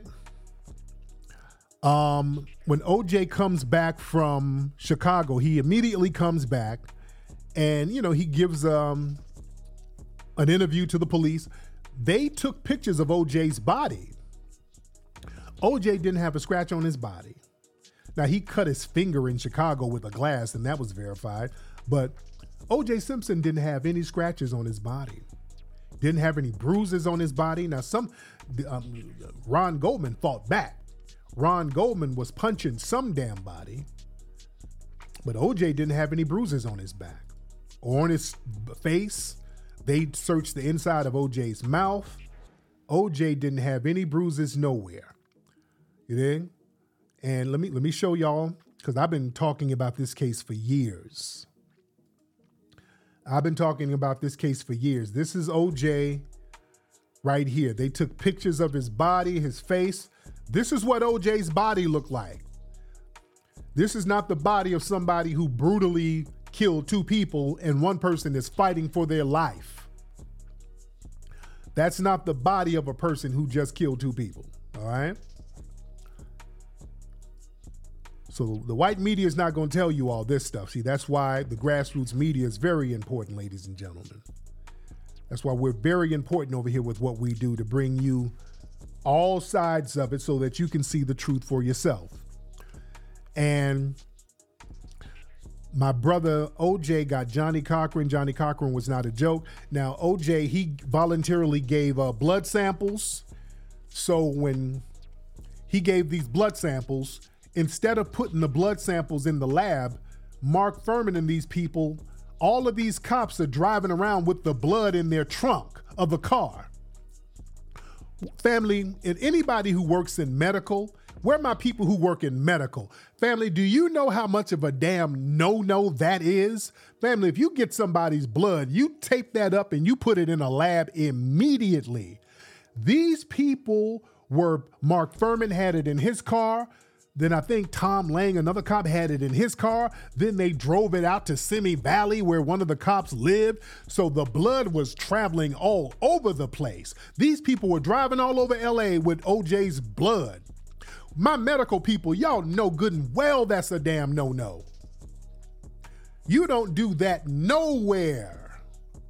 When OJ comes back from Chicago, he immediately comes back and, he gives an interview to the police. They took pictures of OJ's body. OJ didn't have a scratch on his body. Now, he cut his finger in Chicago with a glass, and that was verified. But OJ Simpson didn't have any scratches on his body. Didn't have any bruises on his body. Now, Ron Goldman fought back. Ron Goldman was punching some damn body. But OJ didn't have any bruises on his back or on his face. They searched the inside of OJ's mouth. OJ didn't have any bruises nowhere. You dig? And let me show y'all, because I've been talking about this case for years. This is OJ right here. They took pictures of his body, his face. This is what OJ's body looked like. This is not the body of somebody who brutally killed two people and one person is fighting for their life. That's not the body of a person who just killed two people, all right? So the white media is not going to tell you all this stuff. See, that's why the grassroots media is very important, ladies and gentlemen. That's why we're very important over here with what we do, to bring you all sides of it so that you can see the truth for yourself. And my brother OJ got Johnnie Cochran. Johnnie Cochran was not a joke. Now, OJ, he voluntarily gave blood samples. So when he gave these blood samples, instead of putting the blood samples in the lab, Mark Furman and these people all of these cops are driving around with the blood in their trunk of the car. Family, and anybody who works in medical, where are my people who work in medical? Family, do you know how much of a damn no-no that is? Family, if you get somebody's blood, you tape that up and you put it in a lab immediately. These people Mark Furman had it in his car. Then I think Tom Lang, another cop, had it in his car. Then they drove it out to Simi Valley where one of the cops lived. So the blood was traveling all over the place. These people were driving all over LA with OJ's blood. My medical people, y'all know good and well that's a damn no-no. You don't do that nowhere.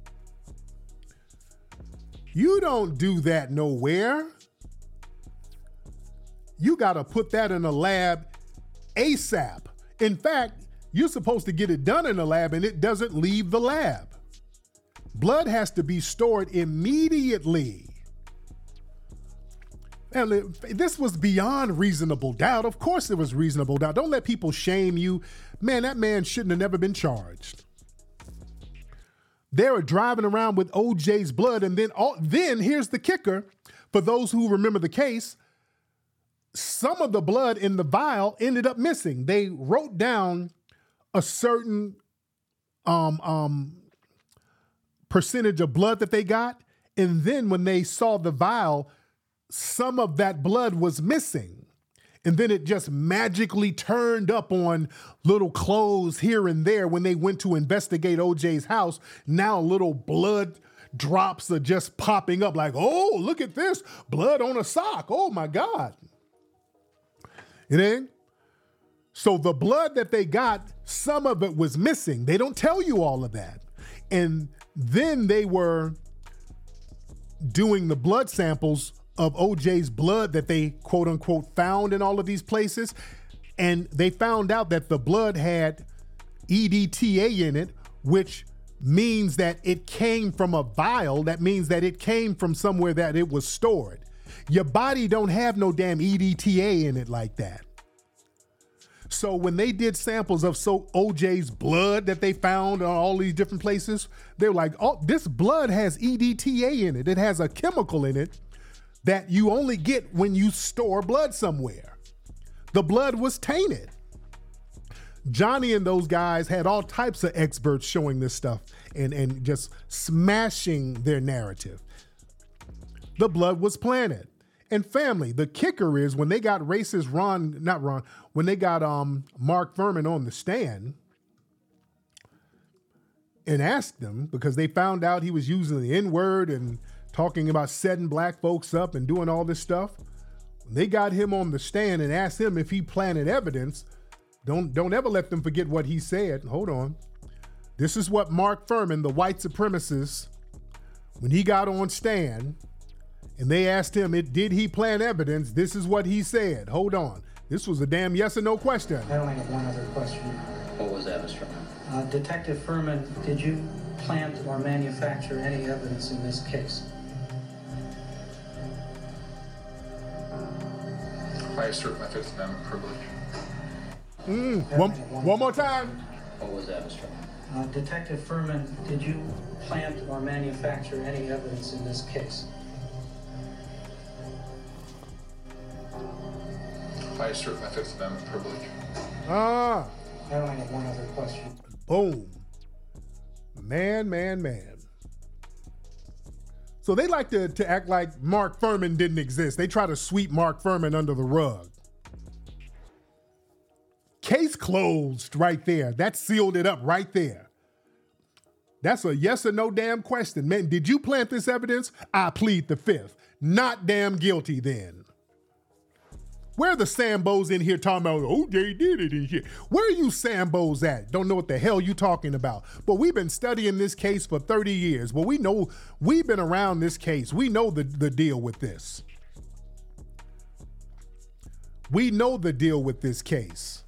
You don't do that nowhere. You got to put that in a lab ASAP. In fact, you're supposed to get it done in a lab and it doesn't leave the lab. Blood has to be stored immediately. And this was beyond reasonable doubt. Of course it was reasonable doubt. Don't let people shame you. Man, that man shouldn't have never been charged. They were driving around with OJ's blood, and then here's the kicker. For those who remember the case, some of the blood in the vial ended up missing. They wrote down a certain percentage of blood that they got, and then when they saw the vial, some of that blood was missing. And then it just magically turned up on little clothes here and there when they went to investigate OJ's house. Now little blood drops are just popping up like, oh, look at this, blood on a sock. Oh my God. It ain't. So the blood that they got, some of it was missing. They don't tell you all of that. And then they were doing the blood samples of OJ's blood that they quote unquote found in all of these places. And they found out that the blood had EDTA in it, which means that it came from a vial. That means that it came from somewhere that it was stored. Your body don't have no damn EDTA in it like that. So when they did samples of OJ's blood that they found on all these different places, they were like, oh, this blood has EDTA in it. It has a chemical in it that you only get when you store blood somewhere. The blood was tainted. Johnny and those guys had all types of experts showing this stuff and just smashing their narrative. The blood was planted. And family, the kicker is when they got when they got Mark Furman on the stand and asked him, because they found out he was using the N-word and talking about setting black folks up and doing all this stuff. They got him on the stand and asked him if he planted evidence. Don't ever let them forget what he said. Hold on. This is what Mark Furman, the white supremacist, when he got on stand and they asked him, did he plant evidence? This is what he said. Hold on. This was a damn yes or no question. I only have one other question. What was that, Mr. Furman? Detective Furman, did you plant or manufacture any evidence in this case? I assert my Fifth Amendment privilege. One more time. What was that, Mr. Furman? Detective Furman, did you plant or manufacture any evidence in this case? I assert my Fifth Amendment privilege. I only have one other question. Boom. Man. So they like to act like Mark Furman didn't exist. They try to sweep Mark Furman under the rug. Case closed right there. That sealed it up right there. That's a yes or no damn question. Man, did you plant this evidence? I plead the fifth. Not damn guilty then. Where are the Sambos in here talking about, OJ did it and shit? Where are you Sambos at? Don't know what the hell you talking about. But we've been studying this case for 30 years. Well, we know, we've been around this case. We know the deal with this. We know the deal with this case.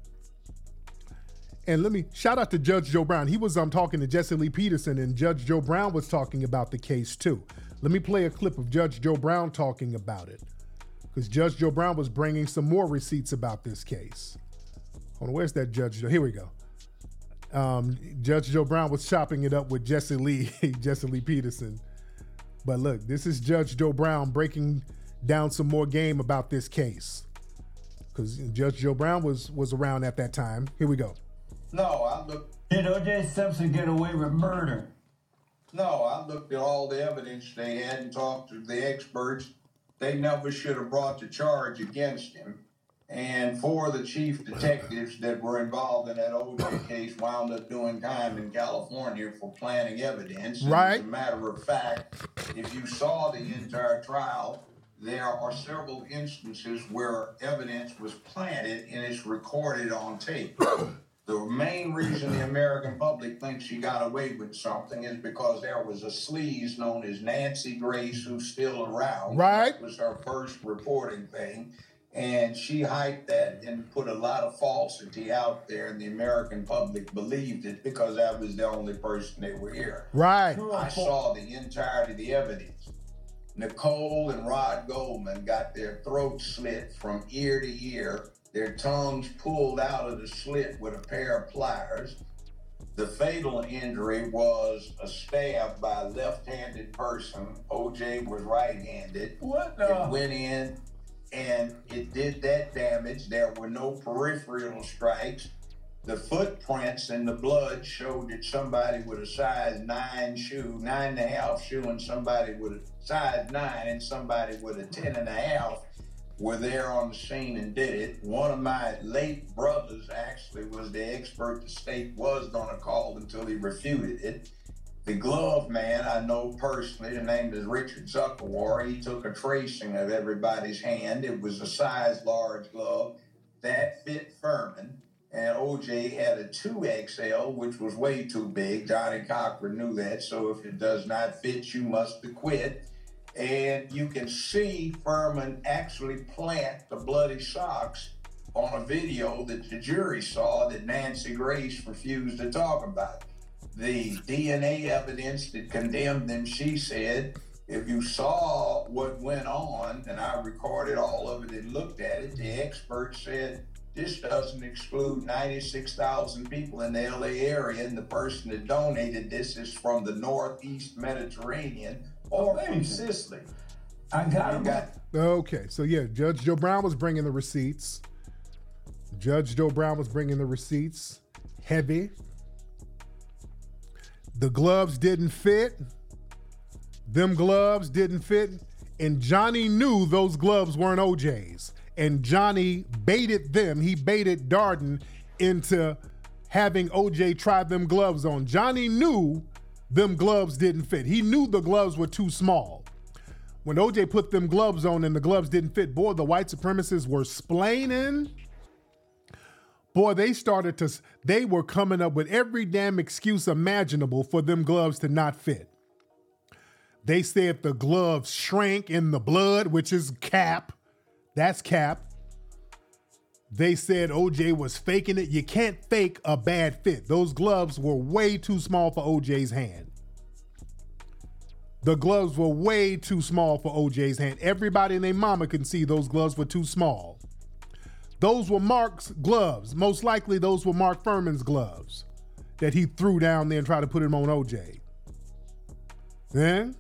And let me shout out to Judge Joe Brown. He was talking to Jesse Lee Peterson, and Judge Joe Brown was talking about the case too. Let me play a clip of Judge Joe Brown talking about it, because Judge Joe Brown was bringing some more receipts about this case. Hold on, where's that Judge Joe? Here we go. Judge Joe Brown was chopping it up with Jesse Lee Peterson. But look, this is Judge Joe Brown breaking down some more game about this case. Because Judge Joe Brown was around at that time. Here we go. No, I looked. Did O.J. Simpson get away with murder? No, I looked at all the evidence they had and talked to the experts. They never should have brought the charge against him. And 4 of the chief detectives that were involved in that O.J. case wound up doing time in California for planting evidence. Right. As a matter of fact, if you saw the entire trial, there are several instances where evidence was planted and it's recorded on tape. The main reason the American public thinks she got away with something is because there was a sleaze known as Nancy Grace who's still around. Right. That was her first reporting thing. And she hyped that and put a lot of falsity out there, and the American public believed it because that was the only person they were hearing. Right. I saw the entirety of the evidence. Nicole and Rod Goldman got their throats slit from ear to ear, their tongues pulled out of the slit with a pair of pliers. The fatal injury was a stab by a left-handed person. O.J. was right-handed. What the? It went in and it did that damage. There were no peripheral strikes. The footprints in the blood showed that somebody with a size 9 shoe, 9.5 shoe, and somebody with a size 9 and somebody with a 10.5 were there on the scene and did it. One of my late brothers actually was the expert the state was going to call until he refuted it. The glove man I know personally, the name is Richard Zuckerwar. He took a tracing of everybody's hand. It was a size large glove that fit Furman. And O.J. had a 2XL, which was way too big. Johnny Cochran knew that. So if it does not fit, you must acquit. And you can see Furman actually plant the bloody socks on a video that the jury saw that Nancy Grace refused to talk about. The DNA evidence that condemned them, she said, if you saw what went on, and I recorded all of it and looked at it, the expert said, this doesn't exclude 96,000 people in the LA area, and the person that donated this is from the Northeast Mediterranean or from Sicily. Okay, so yeah, Judge Joe Brown was bringing the receipts. Heavy. The gloves didn't fit. Them gloves didn't fit. And Johnny knew those gloves weren't OJ's. And Johnny baited them. He baited Darden into having OJ try them gloves on. Johnny knew them gloves didn't fit. He knew the gloves were too small. When OJ put them gloves on and the gloves didn't fit, boy, the white supremacists were splaining. Boy, they were coming up with every damn excuse imaginable for them gloves to not fit. They said the gloves shrank in the blood, which is cap. That's cap. They said OJ was faking it. You can't fake a bad fit. Those gloves were way too small for OJ's hand. The gloves were way too small for OJ's hand. Everybody and their mama can see those gloves were too small. Those were Mark's gloves. Most likely those were Mark Furman's gloves that he threw down there and tried to put them on OJ. Then?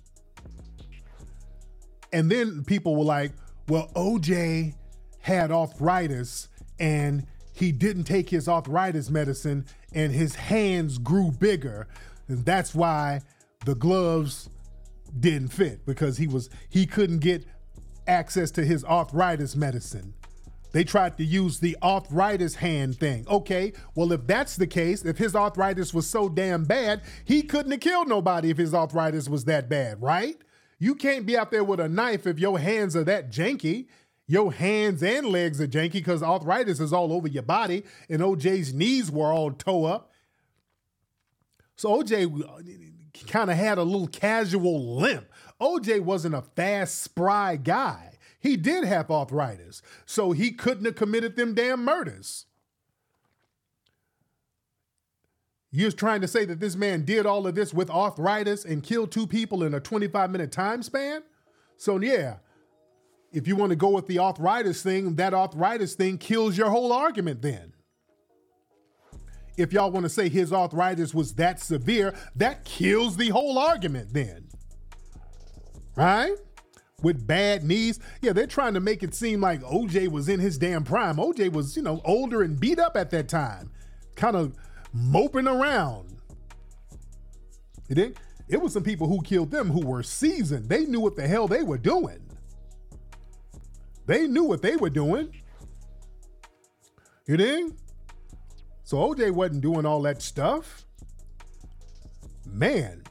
And then people were like, well, OJ had arthritis and he didn't take his arthritis medicine and his hands grew bigger. And that's why the gloves didn't fit, because he couldn't get access to his arthritis medicine. They tried to use the arthritis hand thing. Okay, well, if that's the case, if his arthritis was so damn bad, he couldn't have killed nobody if his arthritis was that bad, right? You can't be out there with a knife if your hands are that janky. Your hands and legs are janky because arthritis is all over your body, and OJ's knees were all toe up. So OJ kind of had a little casual limp. OJ wasn't a fast, spry guy. He did have arthritis, so he couldn't have committed them damn murders. You're trying to say that this man did all of this with arthritis and killed 2 people in a 25-minute time span? So yeah, if you want to go with the arthritis thing, that arthritis thing kills your whole argument then. if y'all want to say his arthritis was that severe, that kills the whole argument then. Right? With bad knees. Yeah, they're trying to make it seem like OJ was in his damn prime. OJ was, older and beat up at that time. Kind of moping around. You think? It was some people who killed them who were seasoned. They knew what the hell they were doing. They knew what they were doing. You think? So OJ wasn't doing all that stuff. Man.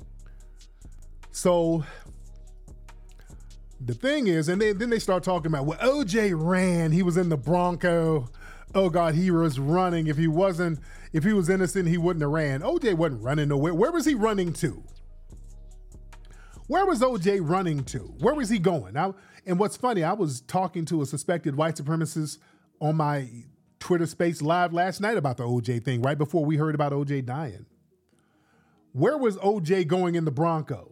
So the thing is, and then they start talking about, well, OJ ran. He was in the Bronco. Oh God, he was running. If he was innocent, he wouldn't have ran. OJ wasn't running nowhere. Where was he running to? Where was OJ running to? Where was he going? And what's funny, I was talking to a suspected white supremacist on my Twitter space live last night about the OJ thing, right before we heard about OJ dying. Where was OJ going in the Bronco?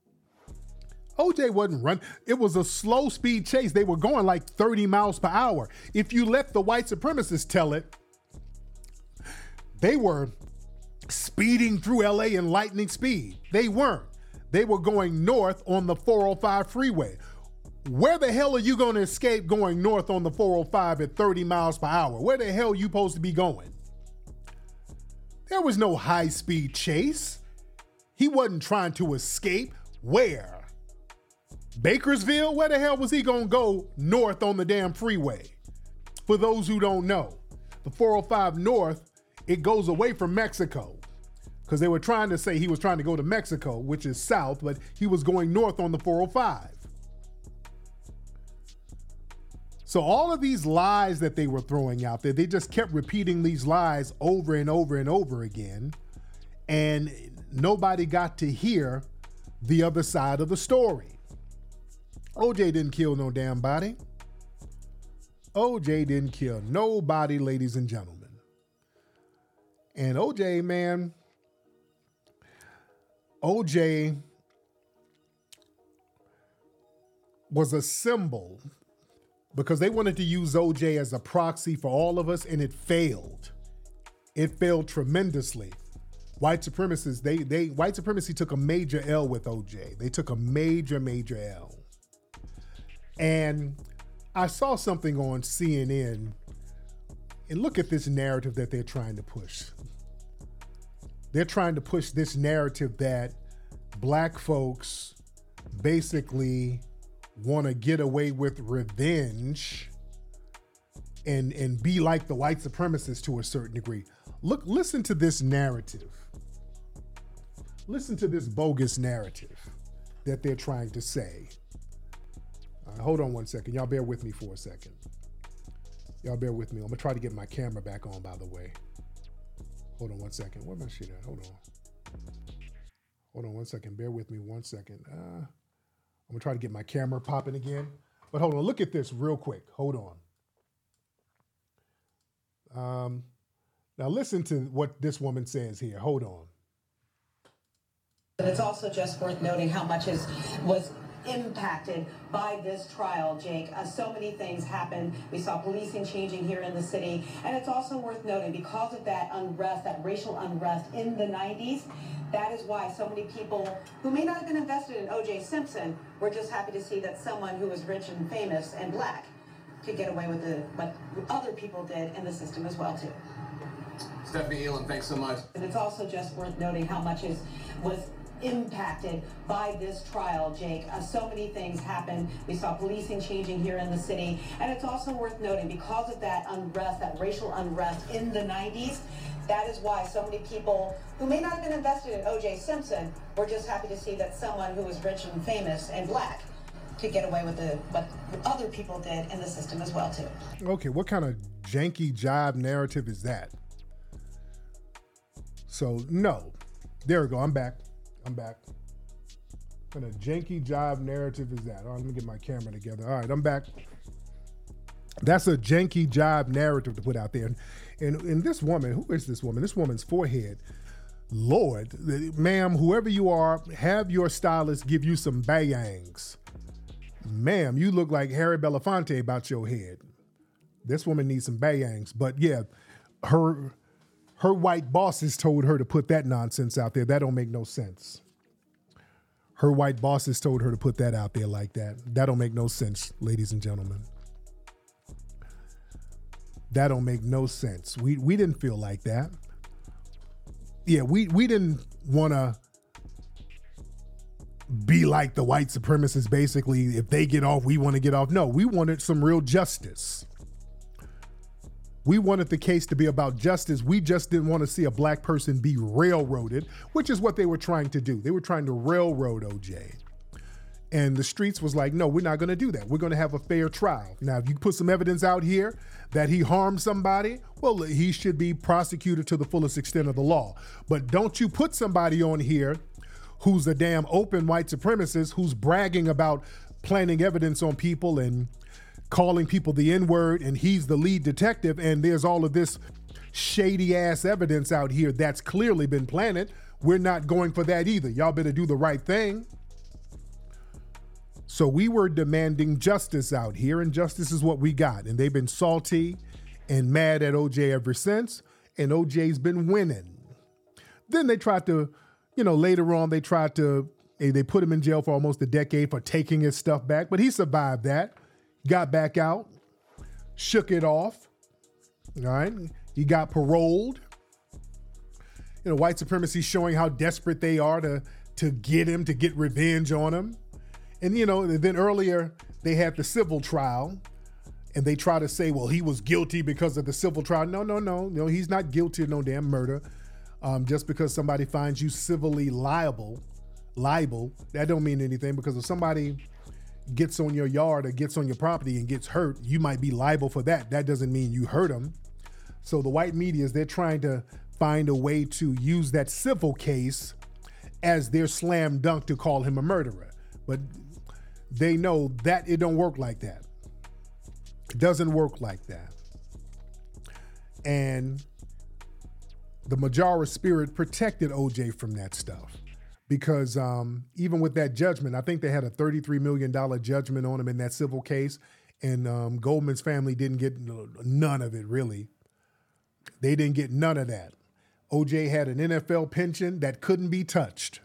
OJ wasn't running. It was a slow speed chase. They were going like 30 miles per hour. If you let the white supremacists tell it, they were speeding through LA in lightning speed. They weren't. They were going north on the 405 freeway. Where the hell are you going to escape going north on the 405 at 30 miles per hour? Where the hell are you supposed to be going? There was no high-speed chase. He wasn't trying to escape. Where? Bakersville? Where the hell was he going to go north on the damn freeway? For those who don't know, the 405 north, it goes away from Mexico. Because they were trying to say he was trying to go to Mexico, which is south, but he was going north on the 405. So all of these lies that they were throwing out there, they just kept repeating these lies over and over and over again. And nobody got to hear the other side of the story. OJ didn't kill no damn body. OJ didn't kill nobody, ladies and gentlemen. And OJ, man, OJ was a symbol because they wanted to use OJ as a proxy for all of us, and it failed. It failed tremendously. White supremacists, white supremacy took a major L with OJ. They took a major L. And I saw something on CNN, and look at this narrative that they're trying to push. They're trying to push this narrative that black folks basically want to get away with revenge and be like the white supremacists to a certain degree. Listen to this narrative. Listen to this bogus narrative that they're trying to say. Hold on one second. Y'all bear with me for a second. Y'all bear with me. I'm going to try to get my camera back on, by the way. Hold on one second. Where my shit at? Hold on one second. Bear with me 1 second. I'm going to try to get my camera popping again. But hold on. Look at this real quick. Hold on. Now listen to what this woman says here. Hold on. But it's also just worth noting how much was impacted by this trial, Jake. So many things happened. We saw policing changing here in the city. And it's also worth noting, because of that unrest, that racial unrest in the 90s, that is why so many people who may not have been invested in O.J. Simpson were just happy to see that someone who was rich and famous and black could get away with what other people did in the system as well, too. Stephanie Elam, thanks so much. And it's also just worth noting how much was impacted by this trial, Jake. So many things happened. We saw policing changing here in the city. And it's also worth noting, because of that unrest, that racial unrest in the 90s, that is why so many people who may not have been invested in O.J. Simpson were just happy to see that someone who was rich and famous and black could get away with what other people did in the system as well, too. Okay, what kind of janky jive narrative is that? So, no. There we go. I'm back. What kind of janky jive narrative is that? All right, let me get my camera together. All right, I'm back. That's a janky jive narrative to put out there. And this woman, who is this woman? This woman's forehead. Lord, ma'am, whoever you are, have your stylist give you some bayangs. Ma'am, you look like Harry Belafonte about your head. This woman needs some bayangs. But yeah, her Her white bosses told her to put that nonsense out there. That don't make no sense. Her white bosses told her to put that out there like that. That don't make no sense, ladies and gentlemen. That don't make no sense. We didn't feel like that. Yeah, we didn't want to be like the white supremacists, basically. If they get off, we want to get off. No, we wanted some real justice. We wanted the case to be about justice. We just didn't want to see a black person be railroaded, which is what they were trying to do. They were trying to railroad OJ. And the streets was like, no, we're not going to do that. We're going to have a fair trial. Now, if you put some evidence out here that he harmed somebody, well, he should be prosecuted to the fullest extent of the law. But don't you put somebody on here who's a damn open white supremacist, who's bragging about planting evidence on people and calling people the N-word, and he's the lead detective, and there's all of this shady-ass evidence out here that's clearly been planted. We're not going for that either. Y'all better do the right thing. So we were demanding justice out here, and justice is what we got. And they've been salty and mad at OJ ever since, and OJ's been winning. Then they tried to, later on, they put him in jail for almost a decade for taking his stuff back, but he survived that. Got back out, shook it off, all right? He got paroled. White supremacy showing how desperate they are to get him, to get revenge on him. And, then earlier they had the civil trial, and they try to say, well, he was guilty because of the civil trial. No, he's not guilty of no damn murder. Just because somebody finds you civilly liable, that don't mean anything, because if somebody gets on your yard or gets on your property and gets hurt, you might be liable for that. That doesn't mean you hurt them. So the white media, they're trying to find a way to use that civil case as their slam dunk to call him a murderer. But they know that it don't work like that. It doesn't work like that. And the Majara spirit protected OJ from that stuff. Because even with that judgment, I think they had a $33 million judgment on him in that civil case, and Goldman's family didn't get none of it, really. They didn't get none of that. OJ had an NFL pension that couldn't be touched.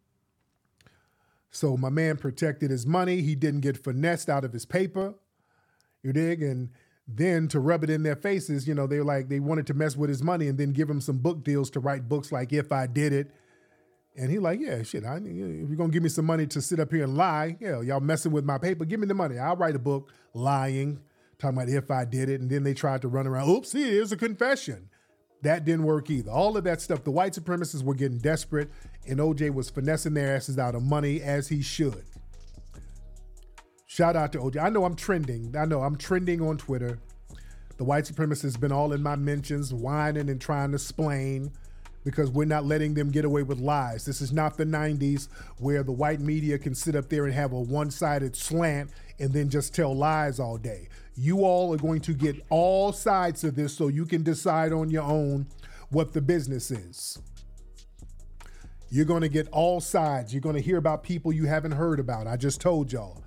So my man protected his money. He didn't get finessed out of his paper. You dig? And then to rub it in their faces, they wanted to mess with his money and then give him some book deals to write books like If I Did It. And he like, yeah, shit, if you're going to give me some money to sit up here and lie, y'all messing with my paper, give me the money. I'll write a book lying, talking about If I Did It. And then they tried to run around, oops, here's a confession. That didn't work either. All of that stuff, the white supremacists were getting desperate, and OJ was finessing their asses out of money as he should. Shout out to OJ. I know I'm trending on Twitter. The white supremacists been all in my mentions, whining and trying to splain, because we're not letting them get away with lies. This is not the 90s where the white media can sit up there and have a one-sided slant and then just tell lies all day. You all are going to get all sides of this so you can decide on your own what the business is. You're going to get all sides. You're going to hear about people you haven't heard about. I just told y'all.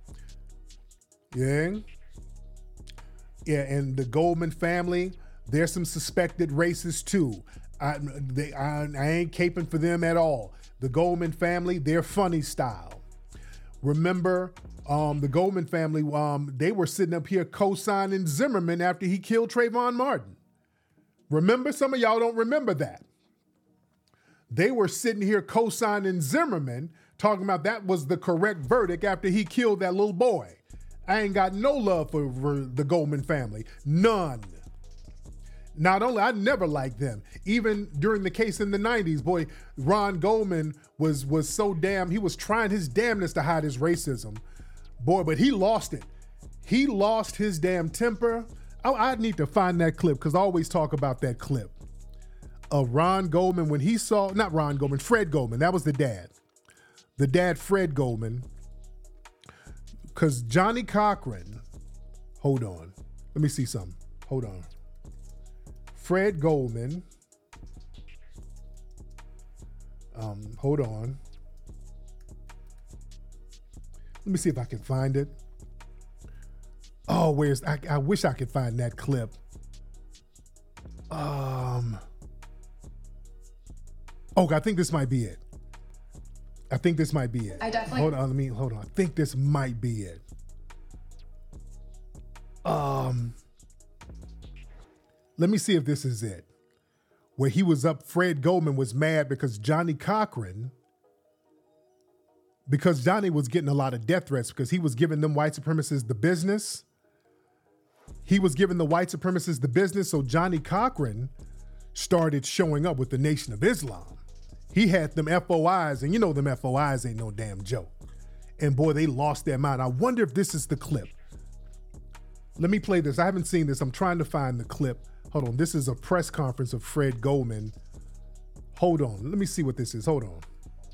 Yeah? Yeah, and the Goldman family, there's some suspected racists too. I ain't caping for them at all. The Goldman family, they're funny style. Remember, the Goldman family, they were sitting up here co-signing Zimmerman after he killed Trayvon Martin. Remember? Some of y'all don't remember that. They were sitting here co-signing Zimmerman, talking about that was the correct verdict after he killed that little boy. I ain't got no love for the Goldman family. None. Not only, I never liked them. Even during the case in the 90s, boy, Ron Goldman was so he was trying his damnedest to hide his racism. Boy, but he lost it. He lost his damn temper. I need to find that clip because I always talk about that clip of Ron Goldman when he saw, not Ron Goldman, Fred Goldman. That was the dad. The dad, Fred Goldman. Because Johnny Cochran, hold on. Let me see something. Hold on. Fred Goldman. Hold on. Let me see if I can find it. Oh, I wish I could find that clip. Oh, I think this might be it. I definitely. Hold on. I think this might be it. Let me see if this is it. Where he was up, Fred Goldman was mad because Johnny was getting a lot of death threats because he was giving them white supremacists the business. So Johnny Cochran started showing up with the Nation of Islam. He had them FOIs, and you know them FOIs ain't no damn joke. And boy, they lost their mind. I wonder if this is the clip. Let me play this. I haven't seen this. I'm trying to find the clip. Hold on. This is a press conference of Fred Goldman. Hold on. Let me see what this is. Hold on.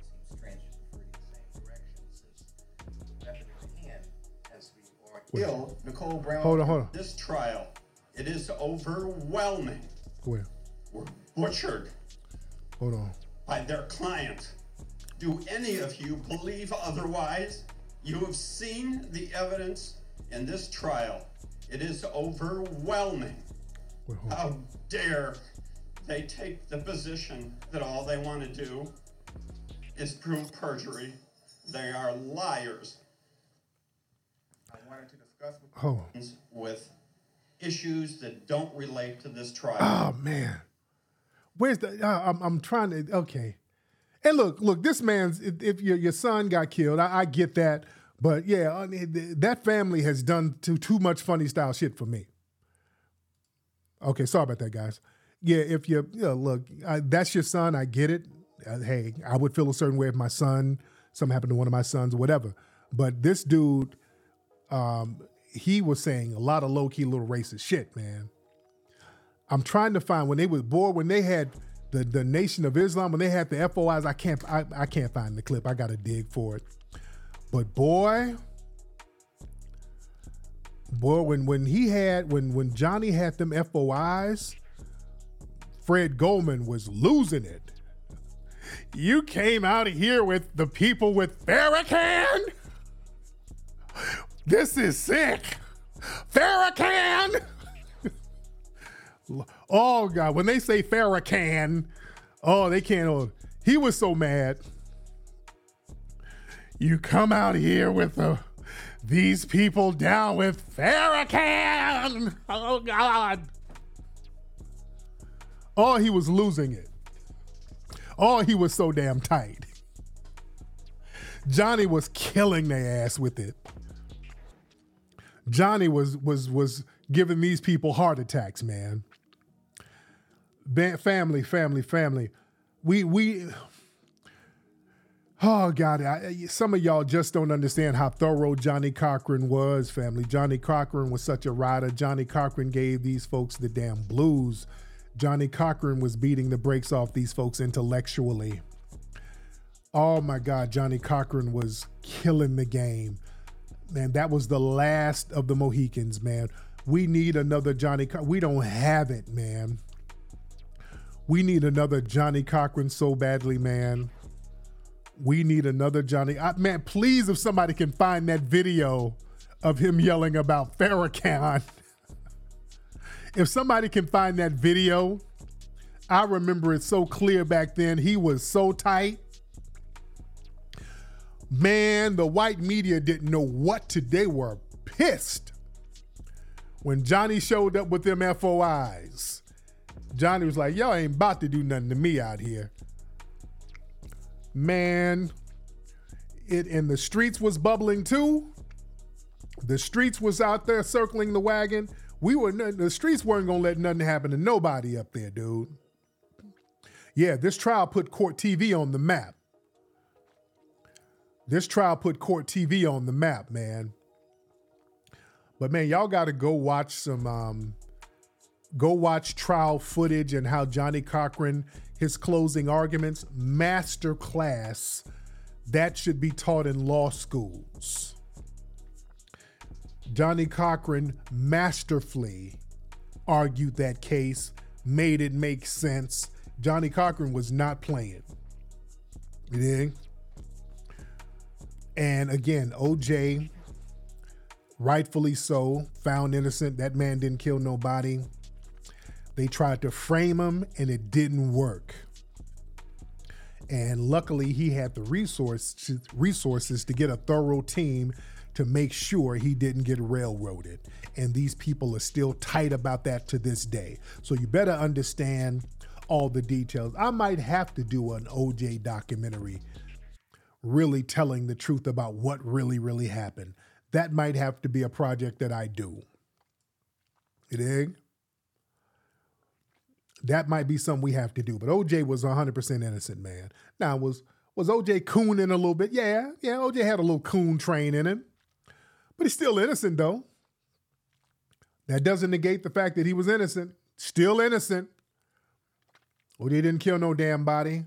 Nicole Brown. Hold on. This trial, it is overwhelming. Where? We're butchered Hold on. by their client. Do any of you believe otherwise? You have seen the evidence in this trial. It is overwhelming. How dare they take the position that all they want to do is prove perjury? They are liars. I wanted to discuss with issues that don't relate to this trial. Oh, man. Where's the... I'm trying to... Okay. And look, this man's... If your son got killed, I get that. But, yeah, that family has done too much funny style shit for me. Okay, sorry about that, guys. Yeah, if that's your son, I get it. Hey, I would feel a certain way if my son, something happened to one of my sons or whatever. But this dude, he was saying a lot of low-key little racist shit, man. I'm trying to find when they had the Nation of Islam, when they had the FOIs, I can't find the clip. I got to dig for it. But boy, when Johnny had them FOIs, Fred Goldman was losing it. You came out of here with the people with Farrakhan? This is sick. Farrakhan! Oh, God. When they say Farrakhan, they can't. He was so mad. You come out here with these people down with Farrakhan. Oh, God. Oh, he was losing it. Oh, he was so damn tight. Johnny was killing their ass with it. Johnny was giving these people heart attacks, man. Family. Oh, God, some of y'all just don't understand how thorough Johnny Cochran was, family. Johnny Cochran was such a rider. Johnny Cochran gave these folks the damn blues. Johnny Cochran was beating the brakes off these folks intellectually. Oh, my God, Johnny Cochran was killing the game. Man, that was the last of the Mohicans, man. We need another Johnny Cochran. We don't have it, man. We need another Johnny Cochran so badly, man. We need another Johnny. Man, please, if somebody can find that video of him yelling about Farrakhan. If somebody can find that video, I remember it so clear back then. He was so tight. Man, the white media didn't know what to do. They were pissed when Johnny showed up with them FOIs. Johnny was like, y'all ain't about to do nothing to me out here. Man, and the streets was bubbling too. The streets was out there circling the wagon. The streets weren't gonna let nothing happen to nobody up there, dude. Yeah, this trial put Court TV on the map. Man. But man, y'all gotta go watch trial footage and how Johnny Cochran, his closing arguments, masterclass. That should be taught in law schools. Johnny Cochran masterfully argued that case, made it make sense. Johnny Cochran was not playing. You dig? And again, OJ, rightfully so, found innocent. That man didn't kill nobody. They tried to frame him and it didn't work. And luckily, he had the resources to get a thorough team to make sure he didn't get railroaded. And these people are still tight about that to this day. So you better understand all the details. I might have to do an OJ documentary really telling the truth about what really, really happened. That might have to be a project that I do. You dig? That might be something we have to do. But OJ was 100% innocent, man. Now, was OJ cooning a little bit? Yeah, OJ had a little coon train in him. But he's still innocent, though. That doesn't negate the fact that he was innocent. Still innocent. OJ didn't kill no damn body.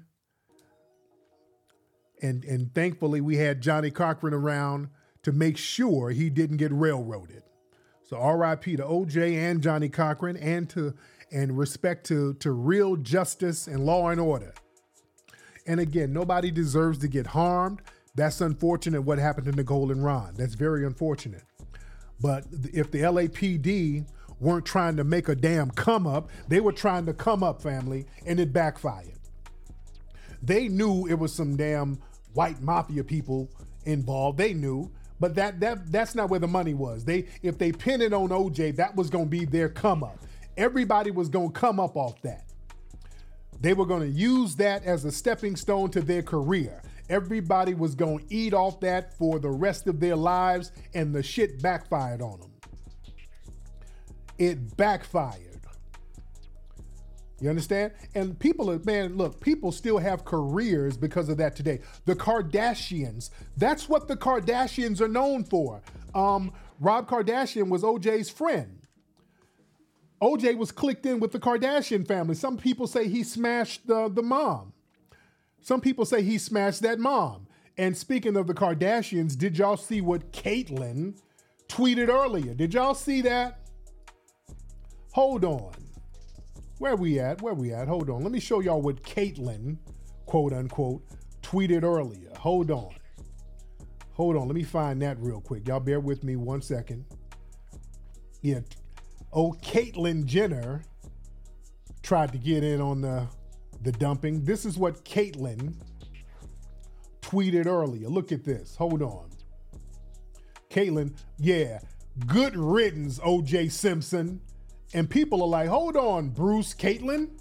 And thankfully, we had Johnny Cochran around to make sure he didn't get railroaded. So R.I.P. to OJ and Johnny Cochran, and respect to real justice and law and order. And again, nobody deserves to get harmed. That's unfortunate what happened to Nicole and Ron. That's very unfortunate. But if the LAPD weren't trying to make a damn come up, they were trying to come up, family, and it backfired. They knew it was some damn white mafia people involved. They knew, but that's not where the money was. If they pin it on OJ, that was going to be their come up. Everybody was going to come up off that. They were going to use that as a stepping stone to their career. Everybody was going to eat off that for the rest of their lives, and the shit backfired on them. It backfired. You understand? And people still have careers because of that today. The Kardashians, that's what the Kardashians are known for. Rob Kardashian was OJ's friend. OJ was clicked in with the Kardashian family. Some people say he smashed the mom. Some people say he smashed that mom. And speaking of the Kardashians, did y'all see what Caitlyn tweeted earlier? Did y'all see that? Hold on. Where we at? Hold on. Let me show y'all what Caitlyn, quote unquote, tweeted earlier. Hold on. Let me find that real quick. Y'all bear with me 1 second. Yeah. Caitlyn Jenner tried to get in on the dumping. This is what Caitlyn tweeted earlier. Look at this. Hold on. Caitlyn, good riddance, OJ Simpson. And people are like, hold on, Bruce Caitlyn.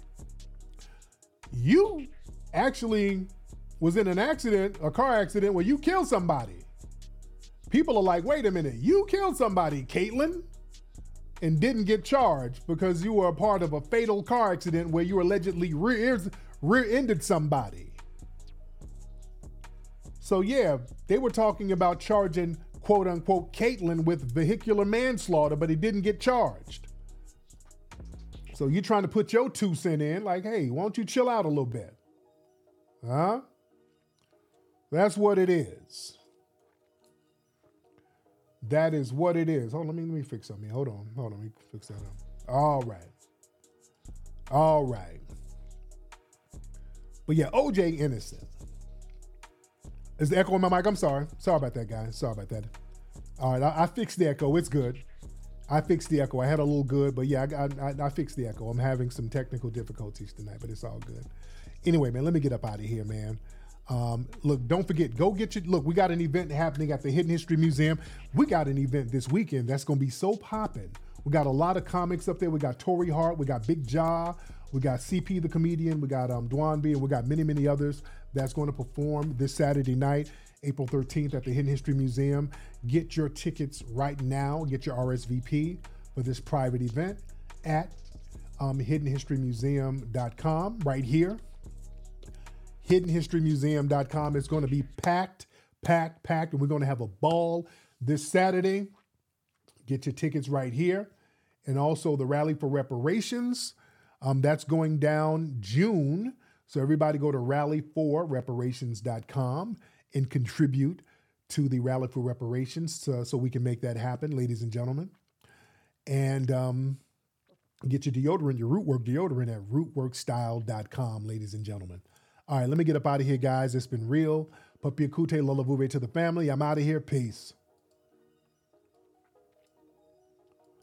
You actually was in a car accident where you killed somebody. People are like, wait a minute, you killed somebody, Caitlyn, and didn't get charged because you were a part of a fatal car accident where you allegedly rear-ended somebody. So they were talking about charging, quote unquote, Caitlyn with vehicular manslaughter, but he didn't get charged. So you're trying to put your 2 cents in, like, hey, why don't you chill out a little bit? Huh? That's what it is. That is what it is. Hold on, let me fix something. Hold on, let me fix that up. All right. But OJ innocent. Is the echo on my mic? I'm sorry. Sorry about that, guys. Sorry about that. All right, I fixed the echo. It's good. I fixed the echo. I had a little good, but I fixed the echo. I'm having some technical difficulties tonight, but it's all good. Anyway, man, let me get up out of here, man. Look, don't forget, we got an event happening at the Hidden History Museum. We got an event this weekend that's going to be so popping. We got a lot of comics up there. We got Torrey Hart, we got Big Jaw, we got CP the comedian, we got Dwan B, and we got many, many others that's going to perform this Saturday night, April 13th at the Hidden History Museum. Get your tickets right now. Get your RSVP for this private event at hiddenhistorymuseum.com right here. hiddenhistorymuseum.com. It's going to be packed, and we're going to have a ball this Saturday. Get your tickets right here. And also the Rally for Reparations, that's going down June. So everybody go to rallyforreparations.com and contribute to the Rally for Reparations so we can make that happen, ladies and gentlemen. And get your deodorant, your Rootwork deodorant at rootworkstyle.com, ladies and gentlemen. All right, let me get up out of here, guys. It's been real. Papi Akute, Lola Vuve to the family. I'm out of here. Peace.